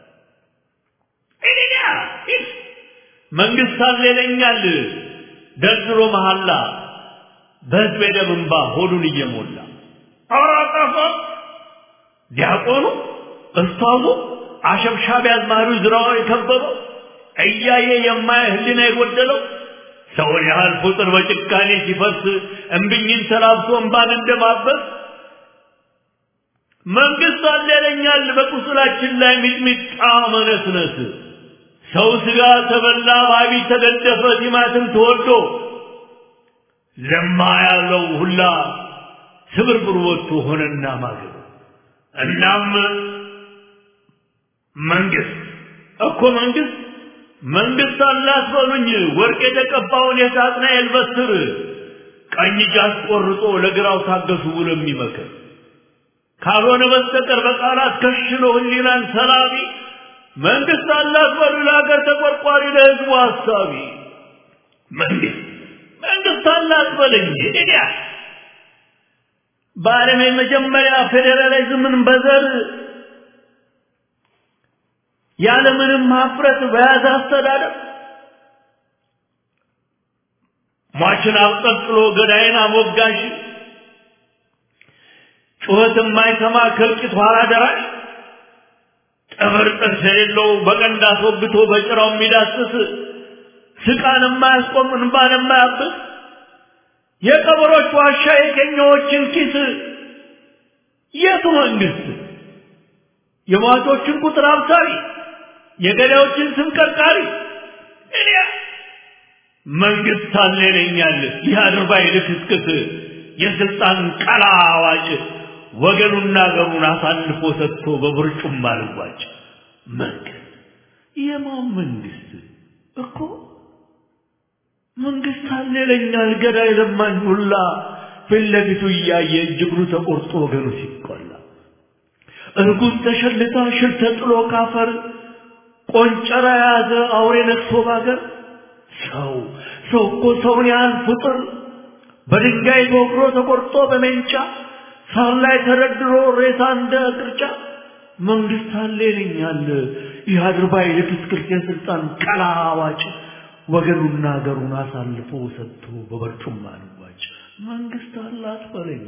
Speaker 1: እኔ መንግስት አለ ይለኛል ደርድሮ መሐላ በህዝብ ደም እንባ ሆዱን እየሞላ አራጣፋ ዲያቆኑ እስታዙ አሸብሻቢ አዝማሩ ዝራው የከበበው እያየ የማይ ህሊና የጎደለው ሰውን ያህል ፍጡር በጭካኔ ሲፈስ እምብኝን ተላብሶ እንባን እንደማበስ መንግስት አለ ይለኛል በቁስላችን ላይ ሚጥሚጣ መነስነስ ሰው ስጋ ተበላ ባቢ ተገደፈ ቲማትም ተወዶ ለማ ያለው ሁላ ስብርብር ወጥቶ ሆነና ማገዶ
Speaker 3: እናም መንግስት እኮ መንግስት መንግስት አላት በሉኝ ወርቅ የተቀባውን የሳጥናኤል በትር ቀኝ እጅ አስቆርጦ ለግራው ታገሱ ብሎ የሚመክር ካልሆነ በስተቀር በቃላት ከሽኖ ህሊናን ሰላቢ መንግስት አላት በሉ ለሀገር ተቆርቋሪ ለህዝቡ ሐሳቢ መንግስት መንግስት አላት በለኝ እዲያ ባለም የመጀመሪያ ፌደራሊዝምን በዘር ያለምንም ማፍረት በያዘ አስተዳደር ማችን አብጠጥሎ ገዳይን አሞጋሽ ጩኸት የማይሰማ ከልቂት ኋላ ደራሽ ጥፍር ጥርስ የሌለው በቀንድ አስወግቶ በጭራው የሚዳስስ ስቃን የማያስቆም እንባን የማያብስ የቀበሮች ዋሻ የኬኛዎችን ኪስ የቱ መንግስት የሟቾችን ቁጥር አብሳሪ የገዳዮችን ስም ቀርቃሪ እኔ መንግስት አለለኛል ያድርባይ ልክስክስ የስልጣን ቀላ አዋጭ ወገኑና ገሩን አሳልፎ ሰጥቶ በብርጩም አልዋጭ መንግስት የማን መንግስት እኮ መንግስት አለለኛል ገዳይ ለማኝ ሁላ ፍለፊቱ እያየ እጅግሩ ተቆርጦ ወገኑ ሲቆላ እርጉዝ ተሸልታ ሽል ተጥሎ ካፈር ቆንጨራ ያዘ አውሬ ነክሶ ባገር ሰው ሰው እኮ ሰውን ያህል ፍጡር በድንጋይ ተወግሮ ተቆርጦ በሜንጫ ሳር ላይ ተደርድሮ ሬሳ እንደ ቅርጫ መንግስት አለልኛል ያድርባይ ለክስክርት የስልጣን ቀላ አዋጭ ወገኑና ገሩን አሳልፎ ሰጥቶ በበርጩማ አልዋጭ መንግስት አላት በለኝ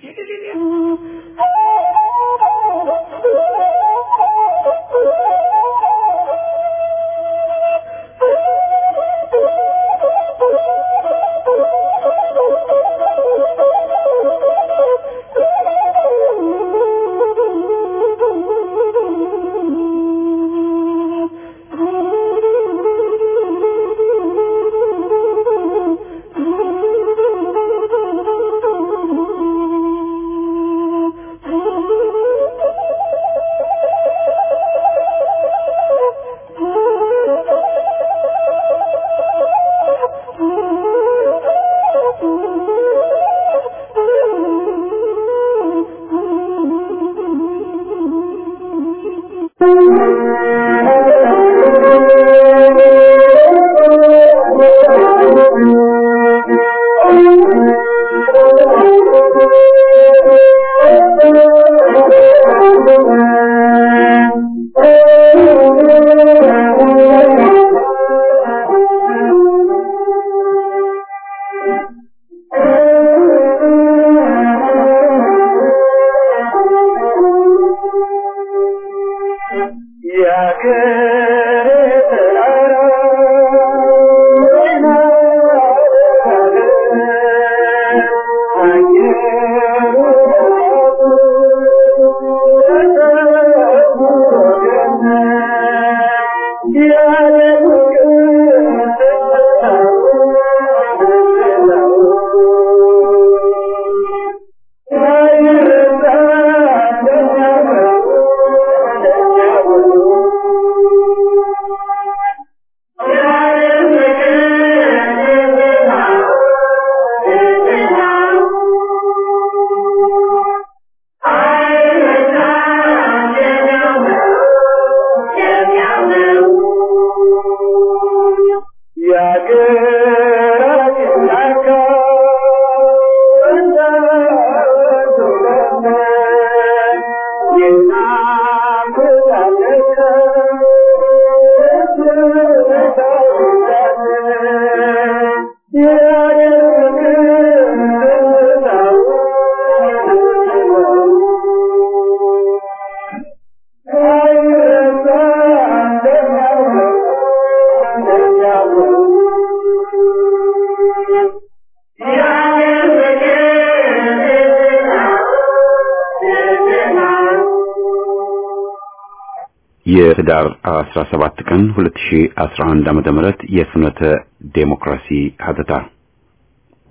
Speaker 1: የህዳር አስራ ሰባት ቀን ሁለት ሺህ አስራ አንድ ዓመተ ምህረት የፍኖተ ዴሞክራሲ ሀተታ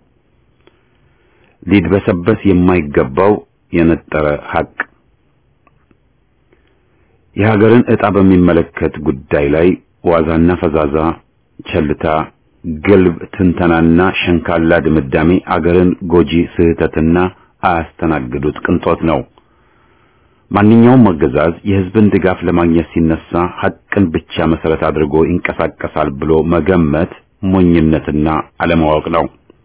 Speaker 1: ሊድበሰበስ የማይገባው የነጠረ ሐቅ የሀገርን ዕጣ በሚመለከት ጉዳይ ላይ ዋዛና ፈዛዛ፣ ቸልታ፣ ግልብ ትንተናና ሸንካላ ድምዳሜ አገርን ጎጂ ስህተትና አያስተናግዱት ቅንጦት ነው። ማንኛውም አገዛዝ የህዝብን ድጋፍ ለማግኘት ሲነሳ ሐቅን ብቻ መሰረት አድርጎ ይንቀሳቀሳል ብሎ መገመት ሞኝነትና አለማወቅ ነው።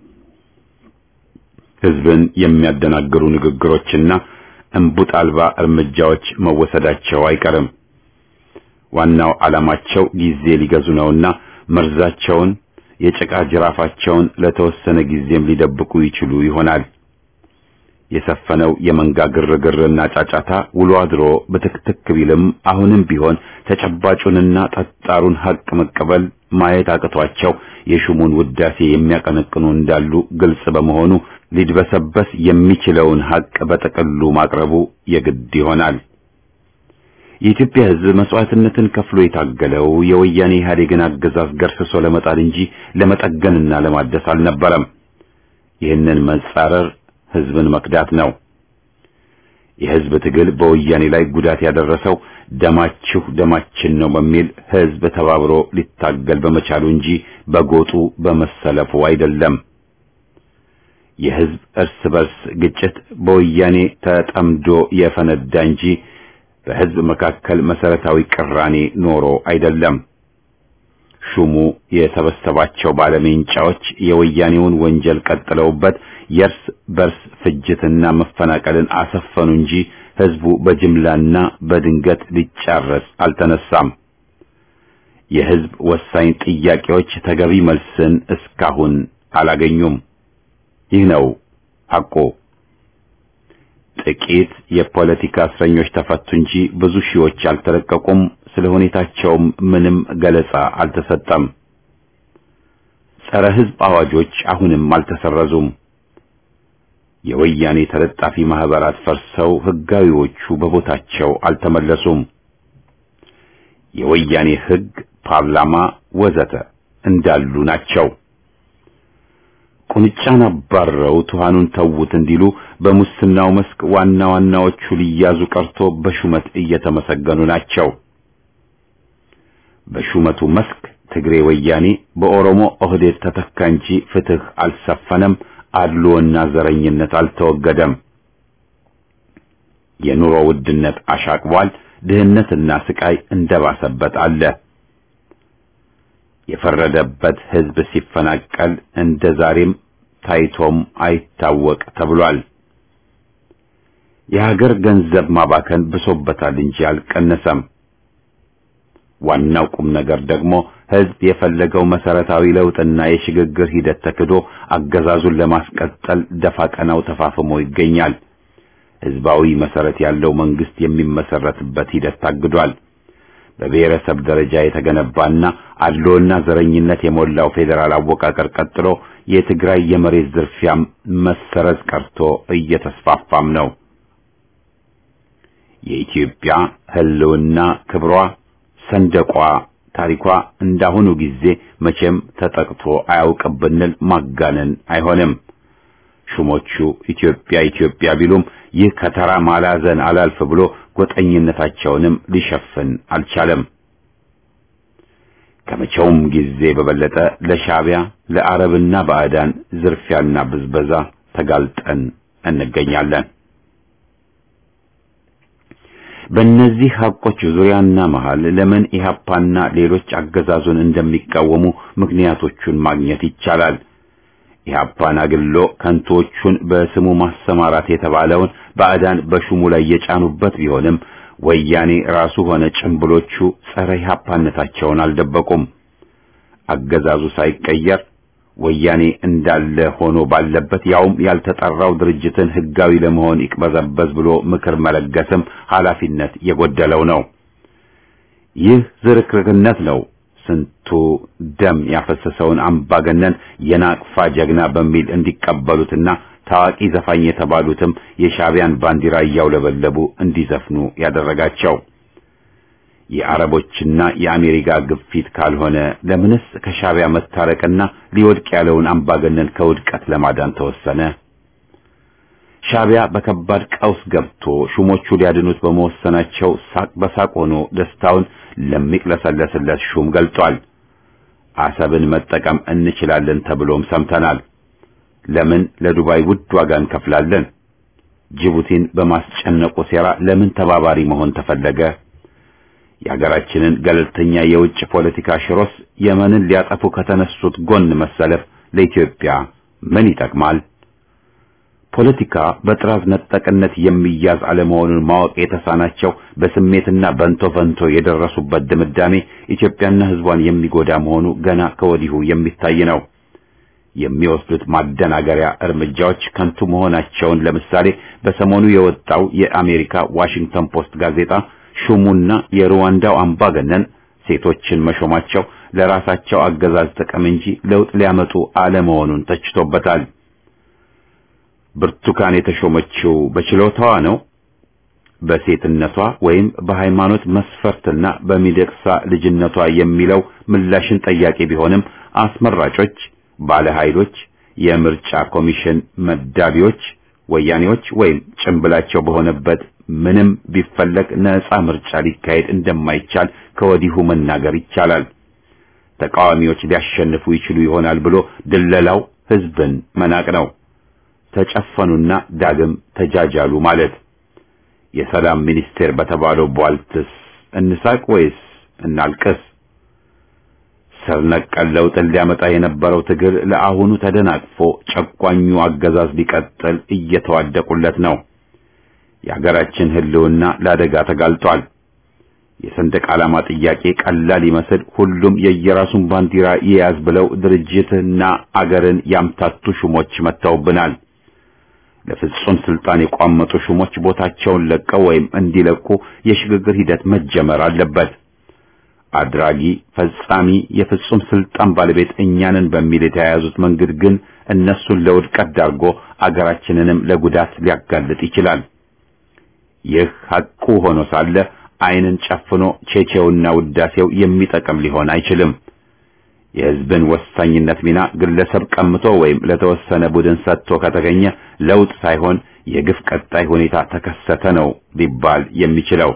Speaker 1: ህዝብን የሚያደናግሩ ንግግሮችና እንቡጥ አልባ እርምጃዎች መወሰዳቸው አይቀርም። ዋናው ዓላማቸው ጊዜ ሊገዙ ነውና መርዛቸውን የጭቃ ጅራፋቸውን ለተወሰነ ጊዜም ሊደብቁ ይችሉ ይሆናል። የሰፈነው የመንጋ ግርግርና ጫጫታ ውሎ አድሮ በትክትክ ቢልም አሁንም ቢሆን ተጨባጩንና ጠጣሩን ሐቅ መቀበል ማየት አቅቷቸው የሹሙን ውዳሴ የሚያቀነቅኑ እንዳሉ ግልጽ በመሆኑ ሊድበሰበስ የሚችለውን ሐቅ በጥቅሉ ማቅረቡ የግድ ይሆናል። የኢትዮጵያ ሕዝብ መስዋዕትነትን ከፍሎ የታገለው የወያኔ ኢህአዴግን አገዛዝ ገርስሶ ለመጣል እንጂ ለመጠገንና ለማደስ አልነበረም። ይህንን መጻረር ሕዝብን መክዳት ነው። የሕዝብ ትግል በወያኔ ላይ ጉዳት ያደረሰው ደማችሁ ደማችን ነው በሚል ሕዝብ ተባብሮ ሊታገል በመቻሉ እንጂ በጎጡ በመሰለፉ አይደለም። የሕዝብ እርስ በርስ ግጭት በወያኔ ተጠምዶ የፈነዳ እንጂ በሕዝብ መካከል መሰረታዊ ቅራኔ ኖሮ አይደለም። ሹሙ የሰበሰባቸው ባለሜንጫዎች የወያኔውን ወንጀል ቀጥለውበት የእርስ በርስ ፍጅትና መፈናቀልን አሰፈኑ እንጂ ሕዝቡ በጅምላና በድንገት ሊጫረስ አልተነሳም። የሕዝብ ወሳኝ ጥያቄዎች ተገቢ መልስን እስካሁን አላገኙም። ይህ ነው ሐቁ። ጥቂት የፖለቲካ እስረኞች ተፈቱ እንጂ ብዙ ሺዎች አልተለቀቁም። ስለ ሁኔታቸውም ምንም ገለጻ አልተሰጠም። ጸረ ሕዝብ አዋጆች አሁንም አልተሰረዙም። የወያኔ ተለጣፊ ማህበራት ፈርሰው ሕጋዊዎቹ በቦታቸው አልተመለሱም። የወያኔ ሕግ፣ ፓርላማ ወዘተ እንዳሉ ናቸው። ቁንጫን አባረው ቱሃኑን ተውት እንዲሉ በሙስናው መስክ ዋና ዋናዎቹ ሊያዙ ቀርቶ በሹመት እየተመሰገኑ ናቸው። በሹመቱ መስክ ትግሬ ወያኔ በኦሮሞ ኦህዴድ ተተካ እንጂ ፍትህ አልሰፈነም። አድሎና ዘረኝነት አልተወገደም። የኑሮ ውድነት አሻቅቧል። ድህነትና ስቃይ እንደባሰበት አለ። የፈረደበት ሕዝብ ሲፈናቀል እንደ ዛሬም ታይቶም አይታወቅ ተብሏል። የሀገር ገንዘብ ማባከን ብሶበታል እንጂ አልቀነሰም። ዋናው ቁም ነገር ደግሞ ሕዝብ የፈለገው መሰረታዊ ለውጥና የሽግግር ሂደት ተክዶ አገዛዙን ለማስቀጠል ደፋ ቀናው ተፋፍሞ ይገኛል። ሕዝባዊ መሰረት ያለው መንግስት የሚመሰረትበት ሂደት ታግዷል። በብሔረሰብ ደረጃ የተገነባና አድሎና ዘረኝነት የሞላው ፌዴራል አወቃቀር ቀጥሎ የትግራይ የመሬት ዝርፊያም መሰረዝ ቀርቶ እየተስፋፋም ነው። የኢትዮጵያ ህልውና ክብሯ፣ ሰንደቋ፣ ታሪኳ እንዳሁኑ ጊዜ መቼም ተጠቅቶ አያውቅም ብንል ማጋነን አይሆንም። ሹሞቹ ኢትዮጵያ ኢትዮጵያ ቢሉም ይህ ከተራ ማላዘን አላልፍ ብሎ ጎጠኝነታቸውንም ሊሸፍን አልቻለም። ከመቼውም ጊዜ በበለጠ ለሻዕቢያ ለአረብና ባዕዳን ዝርፊያና ብዝበዛ ተጋልጠን እንገኛለን። በእነዚህ ሐቆች ዙሪያና መሃል ለምን ኢህአፓና ሌሎች አገዛዙን እንደሚቃወሙ ምክንያቶቹን ማግኘት ይቻላል። ኢህአፓን አግሎ ከንቶቹን በስሙ ማሰማራት የተባለውን ባዕዳን በሹሙ ላይ የጫኑበት ቢሆንም ወያኔ ራሱ ሆነ ጭምብሎቹ ጸረ ኢህአፓነታቸውን አልደበቁም። አገዛዙ ሳይቀየር ወያኔ እንዳለ ሆኖ ባለበት ያውም ያልተጠራው ድርጅትን ህጋዊ ለመሆን ይቅበዘበዝ ብሎ ምክር መለገስም ኃላፊነት የጎደለው ነው። ይህ ዝርክርክነት ነው ስንቱ ደም ያፈሰሰውን አምባገነን የናቅፋ ጀግና በሚል እንዲቀበሉትና ታዋቂ ዘፋኝ የተባሉትም የሻዕቢያን ባንዲራ ያውለበለቡ እንዲዘፍኑ ያደረጋቸው። የአረቦችና የአሜሪካ ግፊት ካልሆነ ለምንስ ከሻዕቢያ መታረቅና ሊወድቅ ያለውን አምባገነን ከውድቀት ለማዳን ተወሰነ? ሻቢያ በከባድ ቀውስ ገብቶ ሹሞቹ ሊያድኑት በመወሰናቸው ሳቅ በሳቅ ሆኖ ደስታውን ለሚቅለሰለስለት ሹም ገልጧል። አሰብን መጠቀም እንችላለን ተብሎም ሰምተናል። ለምን ለዱባይ ውድ ዋጋ እንከፍላለን? ጅቡቲን በማስጨነቁ ሴራ ለምን ተባባሪ መሆን ተፈለገ? የሀገራችንን ገለልተኛ የውጭ ፖለቲካ ሽሮስ የመንን ሊያጠፉ ከተነሱት ጎን መሰለፍ ለኢትዮጵያ ምን ይጠቅማል? ፖለቲካ በጥራዝ ነጠቅነት የሚያዝ አለመሆኑን ማወቅ የተሳናቸው በስሜትና በንቶ ፈንቶ የደረሱበት ድምዳሜ ኢትዮጵያና ሕዝቧን የሚጎዳ መሆኑ ገና ከወዲሁ የሚታይ ነው። የሚወስዱት ማደናገሪያ እርምጃዎች ከንቱ መሆናቸውን ለምሳሌ በሰሞኑ የወጣው የአሜሪካ ዋሽንግተን ፖስት ጋዜጣ ሹሙና የሩዋንዳው አምባገነን ሴቶችን መሾማቸው ለራሳቸው አገዛዝ ጥቅም እንጂ ለውጥ ሊያመጡ አለመሆኑን ተችቶበታል። ብርቱካን የተሾመችው በችሎታዋ ነው? በሴትነቷ ወይም በሃይማኖት መስፈርትና በሚደቅሳ ልጅነቷ የሚለው ምላሽን ጠያቂ ቢሆንም አስመራጮች፣ ባለ ኃይሎች፣ የምርጫ ኮሚሽን መዳቢዎች ወያኔዎች ወይም ጭምብላቸው በሆነበት ምንም ቢፈለግ ነፃ ምርጫ ሊካሄድ እንደማይቻል ከወዲሁ መናገር ይቻላል። ተቃዋሚዎች ሊያሸንፉ ይችሉ ይሆናል ብሎ ድለላው ህዝብን መናቅ ነው። ተጨፈኑና ዳግም ተጃጃሉ ማለት። የሰላም ሚኒስቴር በተባለው ቧልትስ እንሳቅ ወይስ እናልቅስ? ስር ነቀል ለውጥን ሊያመጣ የነበረው ትግል ለአሁኑ ተደናቅፎ ጨቋኙ አገዛዝ ሊቀጥል እየተዋደቁለት ነው። የሀገራችን ህልውና ለአደጋ ተጋልጧል። የሰንደቅ ዓላማ ጥያቄ ቀላል ይመስል ሁሉም የየራሱን ባንዲራ ይያዝ ብለው ድርጅትና አገርን ያምታቱ ሹሞች መተውብናል። ለፍጹም ስልጣን የቋመጡ ሹሞች ቦታቸውን ለቀው ወይም እንዲለቁ የሽግግር ሂደት መጀመር አለበት። አድራጊ ፈጻሚ የፍጹም ስልጣን ባለቤት እኛንን በሚል የተያያዙት መንገድ ግን እነሱን ለውድቀት ዳርጎ አገራችንንም ለጉዳት ሊያጋልጥ ይችላል። ይህ ሐቁ ሆኖ ሳለ አይንን ጨፍኖ ቼቼውና ውዳሴው የሚጠቅም ሊሆን አይችልም። የህዝብን ወሳኝነት ሚና ግለሰብ ቀምቶ ወይም ለተወሰነ ቡድን ሰጥቶ ከተገኘ ለውጥ ሳይሆን የግፍ ቀጣይ ሁኔታ ተከሰተ ነው ሊባል የሚችለው።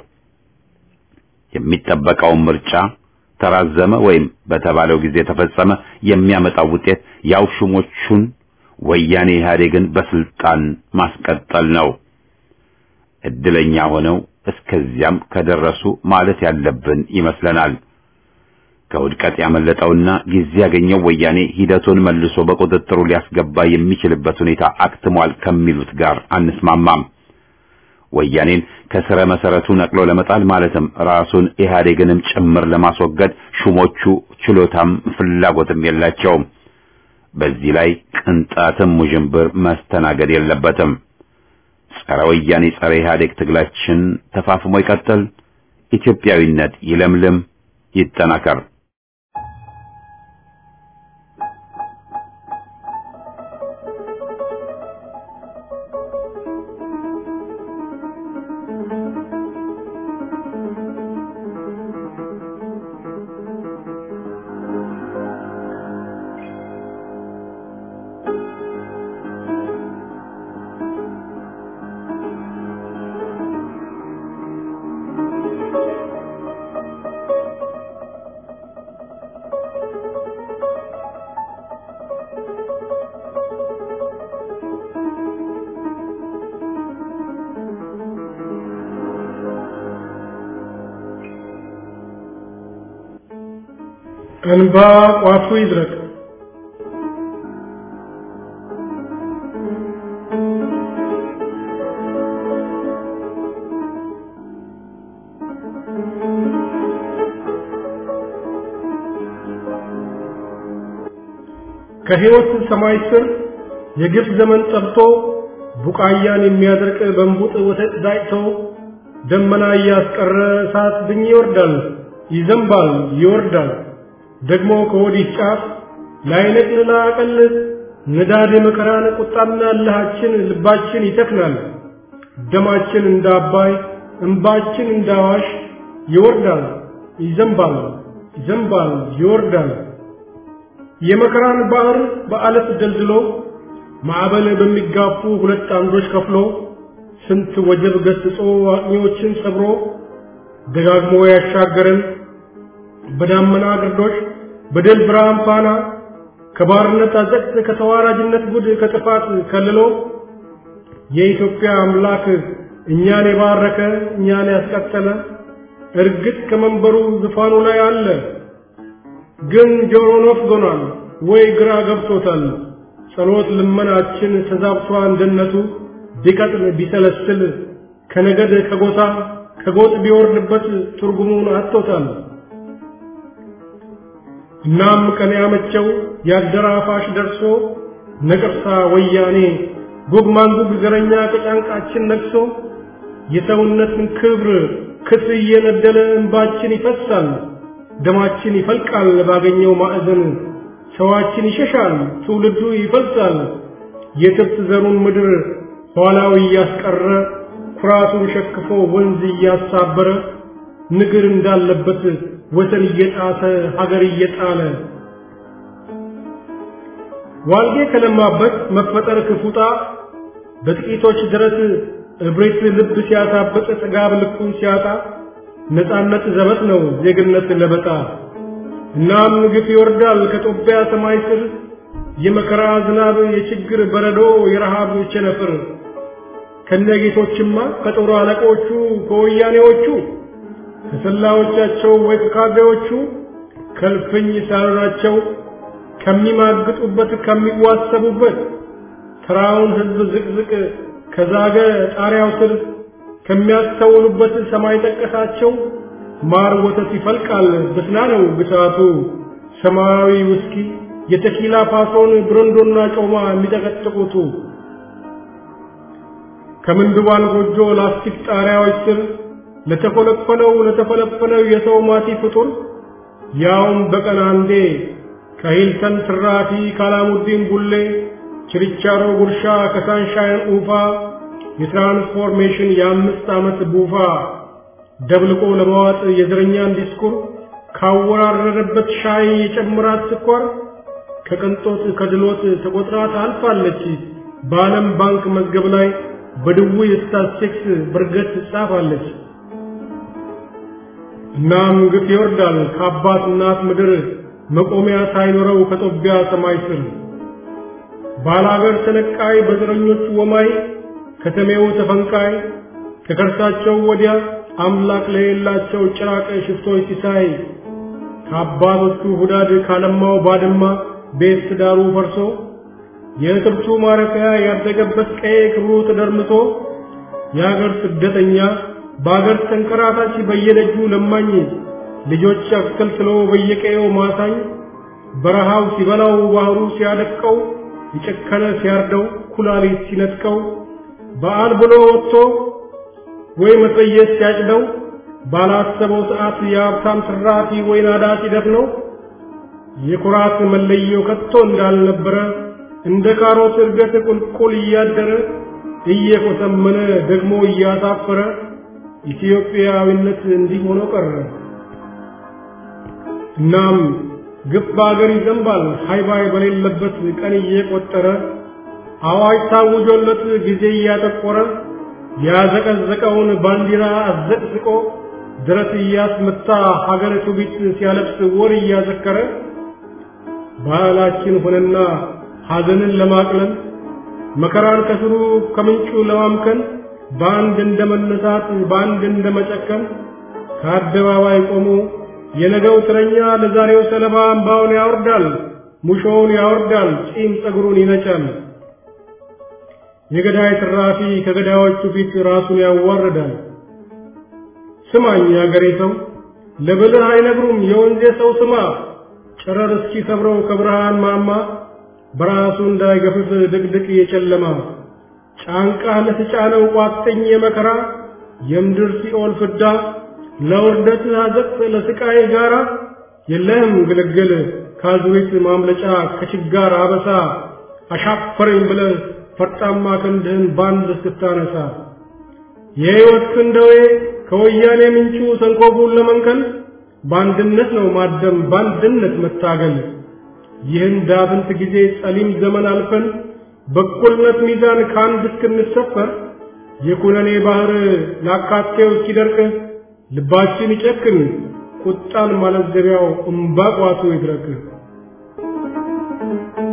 Speaker 1: የሚጠበቀው ምርጫ ተራዘመ ወይም በተባለው ጊዜ ተፈጸመ የሚያመጣው ውጤት ያው ሹሞቹን ወያኔ ኢህአዴግን በስልጣን ማስቀጠል ነው። እድለኛ ሆነው እስከዚያም ከደረሱ ማለት ያለብን ይመስለናል። ከውድቀት ያመለጠውና ጊዜ ያገኘው ወያኔ ሂደቱን መልሶ በቁጥጥሩ ሊያስገባ የሚችልበት ሁኔታ አክትሟል ከሚሉት ጋር አንስማማም። ወያኔን ከስረ መሰረቱ ነቅሎ ለመጣል ማለትም ራሱን ኢህአዴግንም ጭምር ለማስወገድ ሹሞቹ ችሎታም ፍላጎትም የላቸውም። በዚህ ላይ ቅንጣትም ውዥንብር መስተናገድ የለበትም። ጸረ ወያኔ ጸረ ኢህአዴግ ትግላችን ተፋፍሞ ይቀጥል። ኢትዮጵያዊነት ይለምልም፣ ይጠናከር።
Speaker 2: እንባ ቋቱ ይድረቅ። ከሕይወት ሰማይ ስር የግፍ ዘመን ጠብቶ ቡቃያን የሚያደርቅ በእንቡጥ ወተት ዳይቶ ደመና እያስቀረ እሳት ድኝ ይወርዳል፣ ይዘንባል፣ ይወርዳል። ደግሞ ከወዲህ ጫፍ ላይነቅል ላቀል ንዳድ መከራን ቁጣና ለሃችን ልባችን ይተክናል። ደማችን እንደ አባይ እንባችን እንደ አዋሽ ይወርዳል፣ ይዘንባል፣ ይዘንባል፣ ይወርዳል። የመከራን ባህር በአለት ደልድሎ ማዕበል በሚጋፉ ሁለት አምዶች ከፍሎ ስንት ወጀብ ገስጾ አቅኞችን ሰብሮ ደጋግሞ ያሻገረን በዳመና ግርዶሽ በድል ብርሃን ፋና ከባርነት አዘቅት ከተዋራጅነት ጉድ ከጥፋት ከልሎ የኢትዮጵያ አምላክ እኛን የባረከ እኛን ያስቀጠለ እርግጥ ከመንበሩ ዙፋኑ ላይ አለ። ግን ጆሮ ነፍጎናል ወይ ግራ ገብቶታል። ጸሎት ልመናችን ተዛብቷ እንደነቱ ቢቀጥል ቢሰለስል ከነገድ ከጎሳ ከጎጥ ቢወርድበት ትርጉሙን አጥቶታል። እናም ቀን ያመቸው ያደራፋሽ ደርሶ ነቀርሳ ወያኔ ጉግ ማንጉግ ዘረኛ ከጫንቃችን ነክሶ የሰውነትን ክብር ክስ እየነደለ እንባችን ይፈሳል፣ ደማችን ይፈልቃል ባገኘው ማዕዘን ሰዋችን ይሸሻል ትውልዱ ይፈልሳል። የትብት ዘሩን ምድር ኋላው እያስቀረ ኩራቱን ሸክፎ ወንዝ እያሳበረ ንግር እንዳለበት ወሰን እየጣሰ ሀገር እየጣለ ዋልጌ ከለማበት መፈጠር ክፉጣ በጥቂቶች ድረስ እብሪት ልብ ሲያሳብጥ ጥጋብ ልኩን ሲያጣ ነፃነት ዘበት ነው ዜግነት ለበጣ። እናም ግፍ ይወርዳል ከጦቢያ ሰማይ ስር የመከራ ዝናብ የችግር በረዶ የረሃብ ቸነፍር ከነጌቶችማ ከጦር አለቆቹ ከወያኔዎቹ ከሰላዮቻቸው ወይ ከካድሬዎቹ ከልፍኝ ሳይኖራቸው ከሚማግጡበት ከሚዋሰቡበት ተራውን ህዝብ ዝቅዝቅ ከዛገ ጣሪያው ስር ከሚያስተውሉበት ሰማይ ጠቀሳቸው ማር ወተት ይፈልቃል በስና ነው ግሳቱ ሰማያዊ ውስኪ የተኪላ ፓሶን ብረንዶና ጮማ የሚጠቀጥቁቱ ከምንድባን ጎጆ ላስቲክ ጣሪያዎች ስር ለተፈለፈለው ለተፈለፈለው የሰው ማቲ ፍጡር ያውም በቀን አንዴ ከሂልተን ትራፊ ካላሙዲን ቡሌ ችርቻሮ ጉርሻ ከሳንሻይን ኡፋ የትራንስፎርሜሽን የአምስት ዓመት ቡፋ ደብልቆ ለማዋጥ የዘረኛን ዲስኩር ካወራረደበት ሻይ የጨምራት ስኳር ከቅንጦት ከድሎት ተቆጥራ ታልፋለች በዓለም ባንክ መዝገብ ላይ በድውይ ስታቲስቲክስ በርገት ትጻፋለች። እናም ግፍ ይወርዳል ከአባት እናት ምድር መቆሚያ ሳይኖረው ከጦቢያ ሰማይ ስር ባላገር ተነቃይ በዘረኞች ወማይ ከተሜው ተፈንቃይ ከከርሳቸው ወዲያ አምላክ ለሌላቸው ጭራቅ ሽፍቶች ሲሳይ ከአባቶቹ ሁዳድ ካለማው ባድማ ቤት ዳሩ ፈርሶ የትብቱ ማረፊያ ያደገበት ቀዬ ክብሩ ተደርምሶ የሀገር ስደተኛ በአገር ተንከራታች በየደጁ ለማኝ ልጆች አስከልክሎ በየቀየው ማሳኝ በረሃው ሲበላው ባህሩ ሲያደቀው የጨከነ ሲያርደው ኩላሊት ሲነጥቀው በዓል ብሎ ወጥቶ ወይ መጥየስ ሲያጭደው ባላሰበው ሰዓት የሀብታም ትራፊ ወይ ናዳ ሲደፍነው የኩራት መለየው ከቶ እንዳልነበረ እንደ ካሮት እርገት ቁልቁል እያደረ እየቆሰመነ ደግሞ እያሳፈረ ኢትዮጵያዊነት እንዲህ ሆኖ ቀረ። እናም ግፍ በአገር ይዘንባል ሃይባይ በሌለበት ቀን እየቆጠረ አዋጅ ታውጆለት ጊዜ እያጠቆረ ያዘቀዘቀውን ባንዲራ አዘቅዝቆ ድረስ እያስመታ ሀገር ትውፊት ሲያለብስ ወር እያዘከረ ባህላችን ሆነና ሐዘንን ለማቅለል መከራን ከስሩ ከምንጩ ለማምከን በአንድ እንደመነሳት በአንድ እንደመጨከን ከአደባባይ ቆሞ የነገው ትረኛ ለዛሬው ሰለባ አምባውን ያወርዳል ሙሾውን ያወርዳል ጺም ጸጉሩን ይነጫል። የገዳይ ትራፊ ከገዳዮቹ ፊት ራሱን ያዋርዳል። ስማኝ ያገሬ ሰው ለብልህ አይነግሩም የወንዜ ሰው ስማ ጨረር እስኪ ሰብረው ከብርሃን ማማ በራሱ እንዳይገፍፍ ድቅድቅ የጨለማ ጫንቃህ ለተጫነው ቋጥኝ የመከራ የምድር ሲኦል ፍዳ ለውርደት አዘቅት ለስቃይ ጋራ የለህም ግልግል ካዙሪት ማምለጫ ከችጋር አበሳ አሻፈረኝ ብለህ ፈርጣማ ክንድህን ባንድ ስታነሳ የሕይወት ክንደዌ ከወያኔ ምንጩ ሰንኮፉን ለመንከል በአንድነት ነው ማደም በአንድነት መታገል። ይህን ዳብንት ጊዜ ጸሊም ዘመን አልፈን በኩልነት ሚዛን ካንድ እስክንሰፈር የኩነኔ ባህር ላካቴው እስኪደርቅ ልባችን ይጨክን ቁጣን ማለዘቢያው እምባቋቱ ይድረቅ።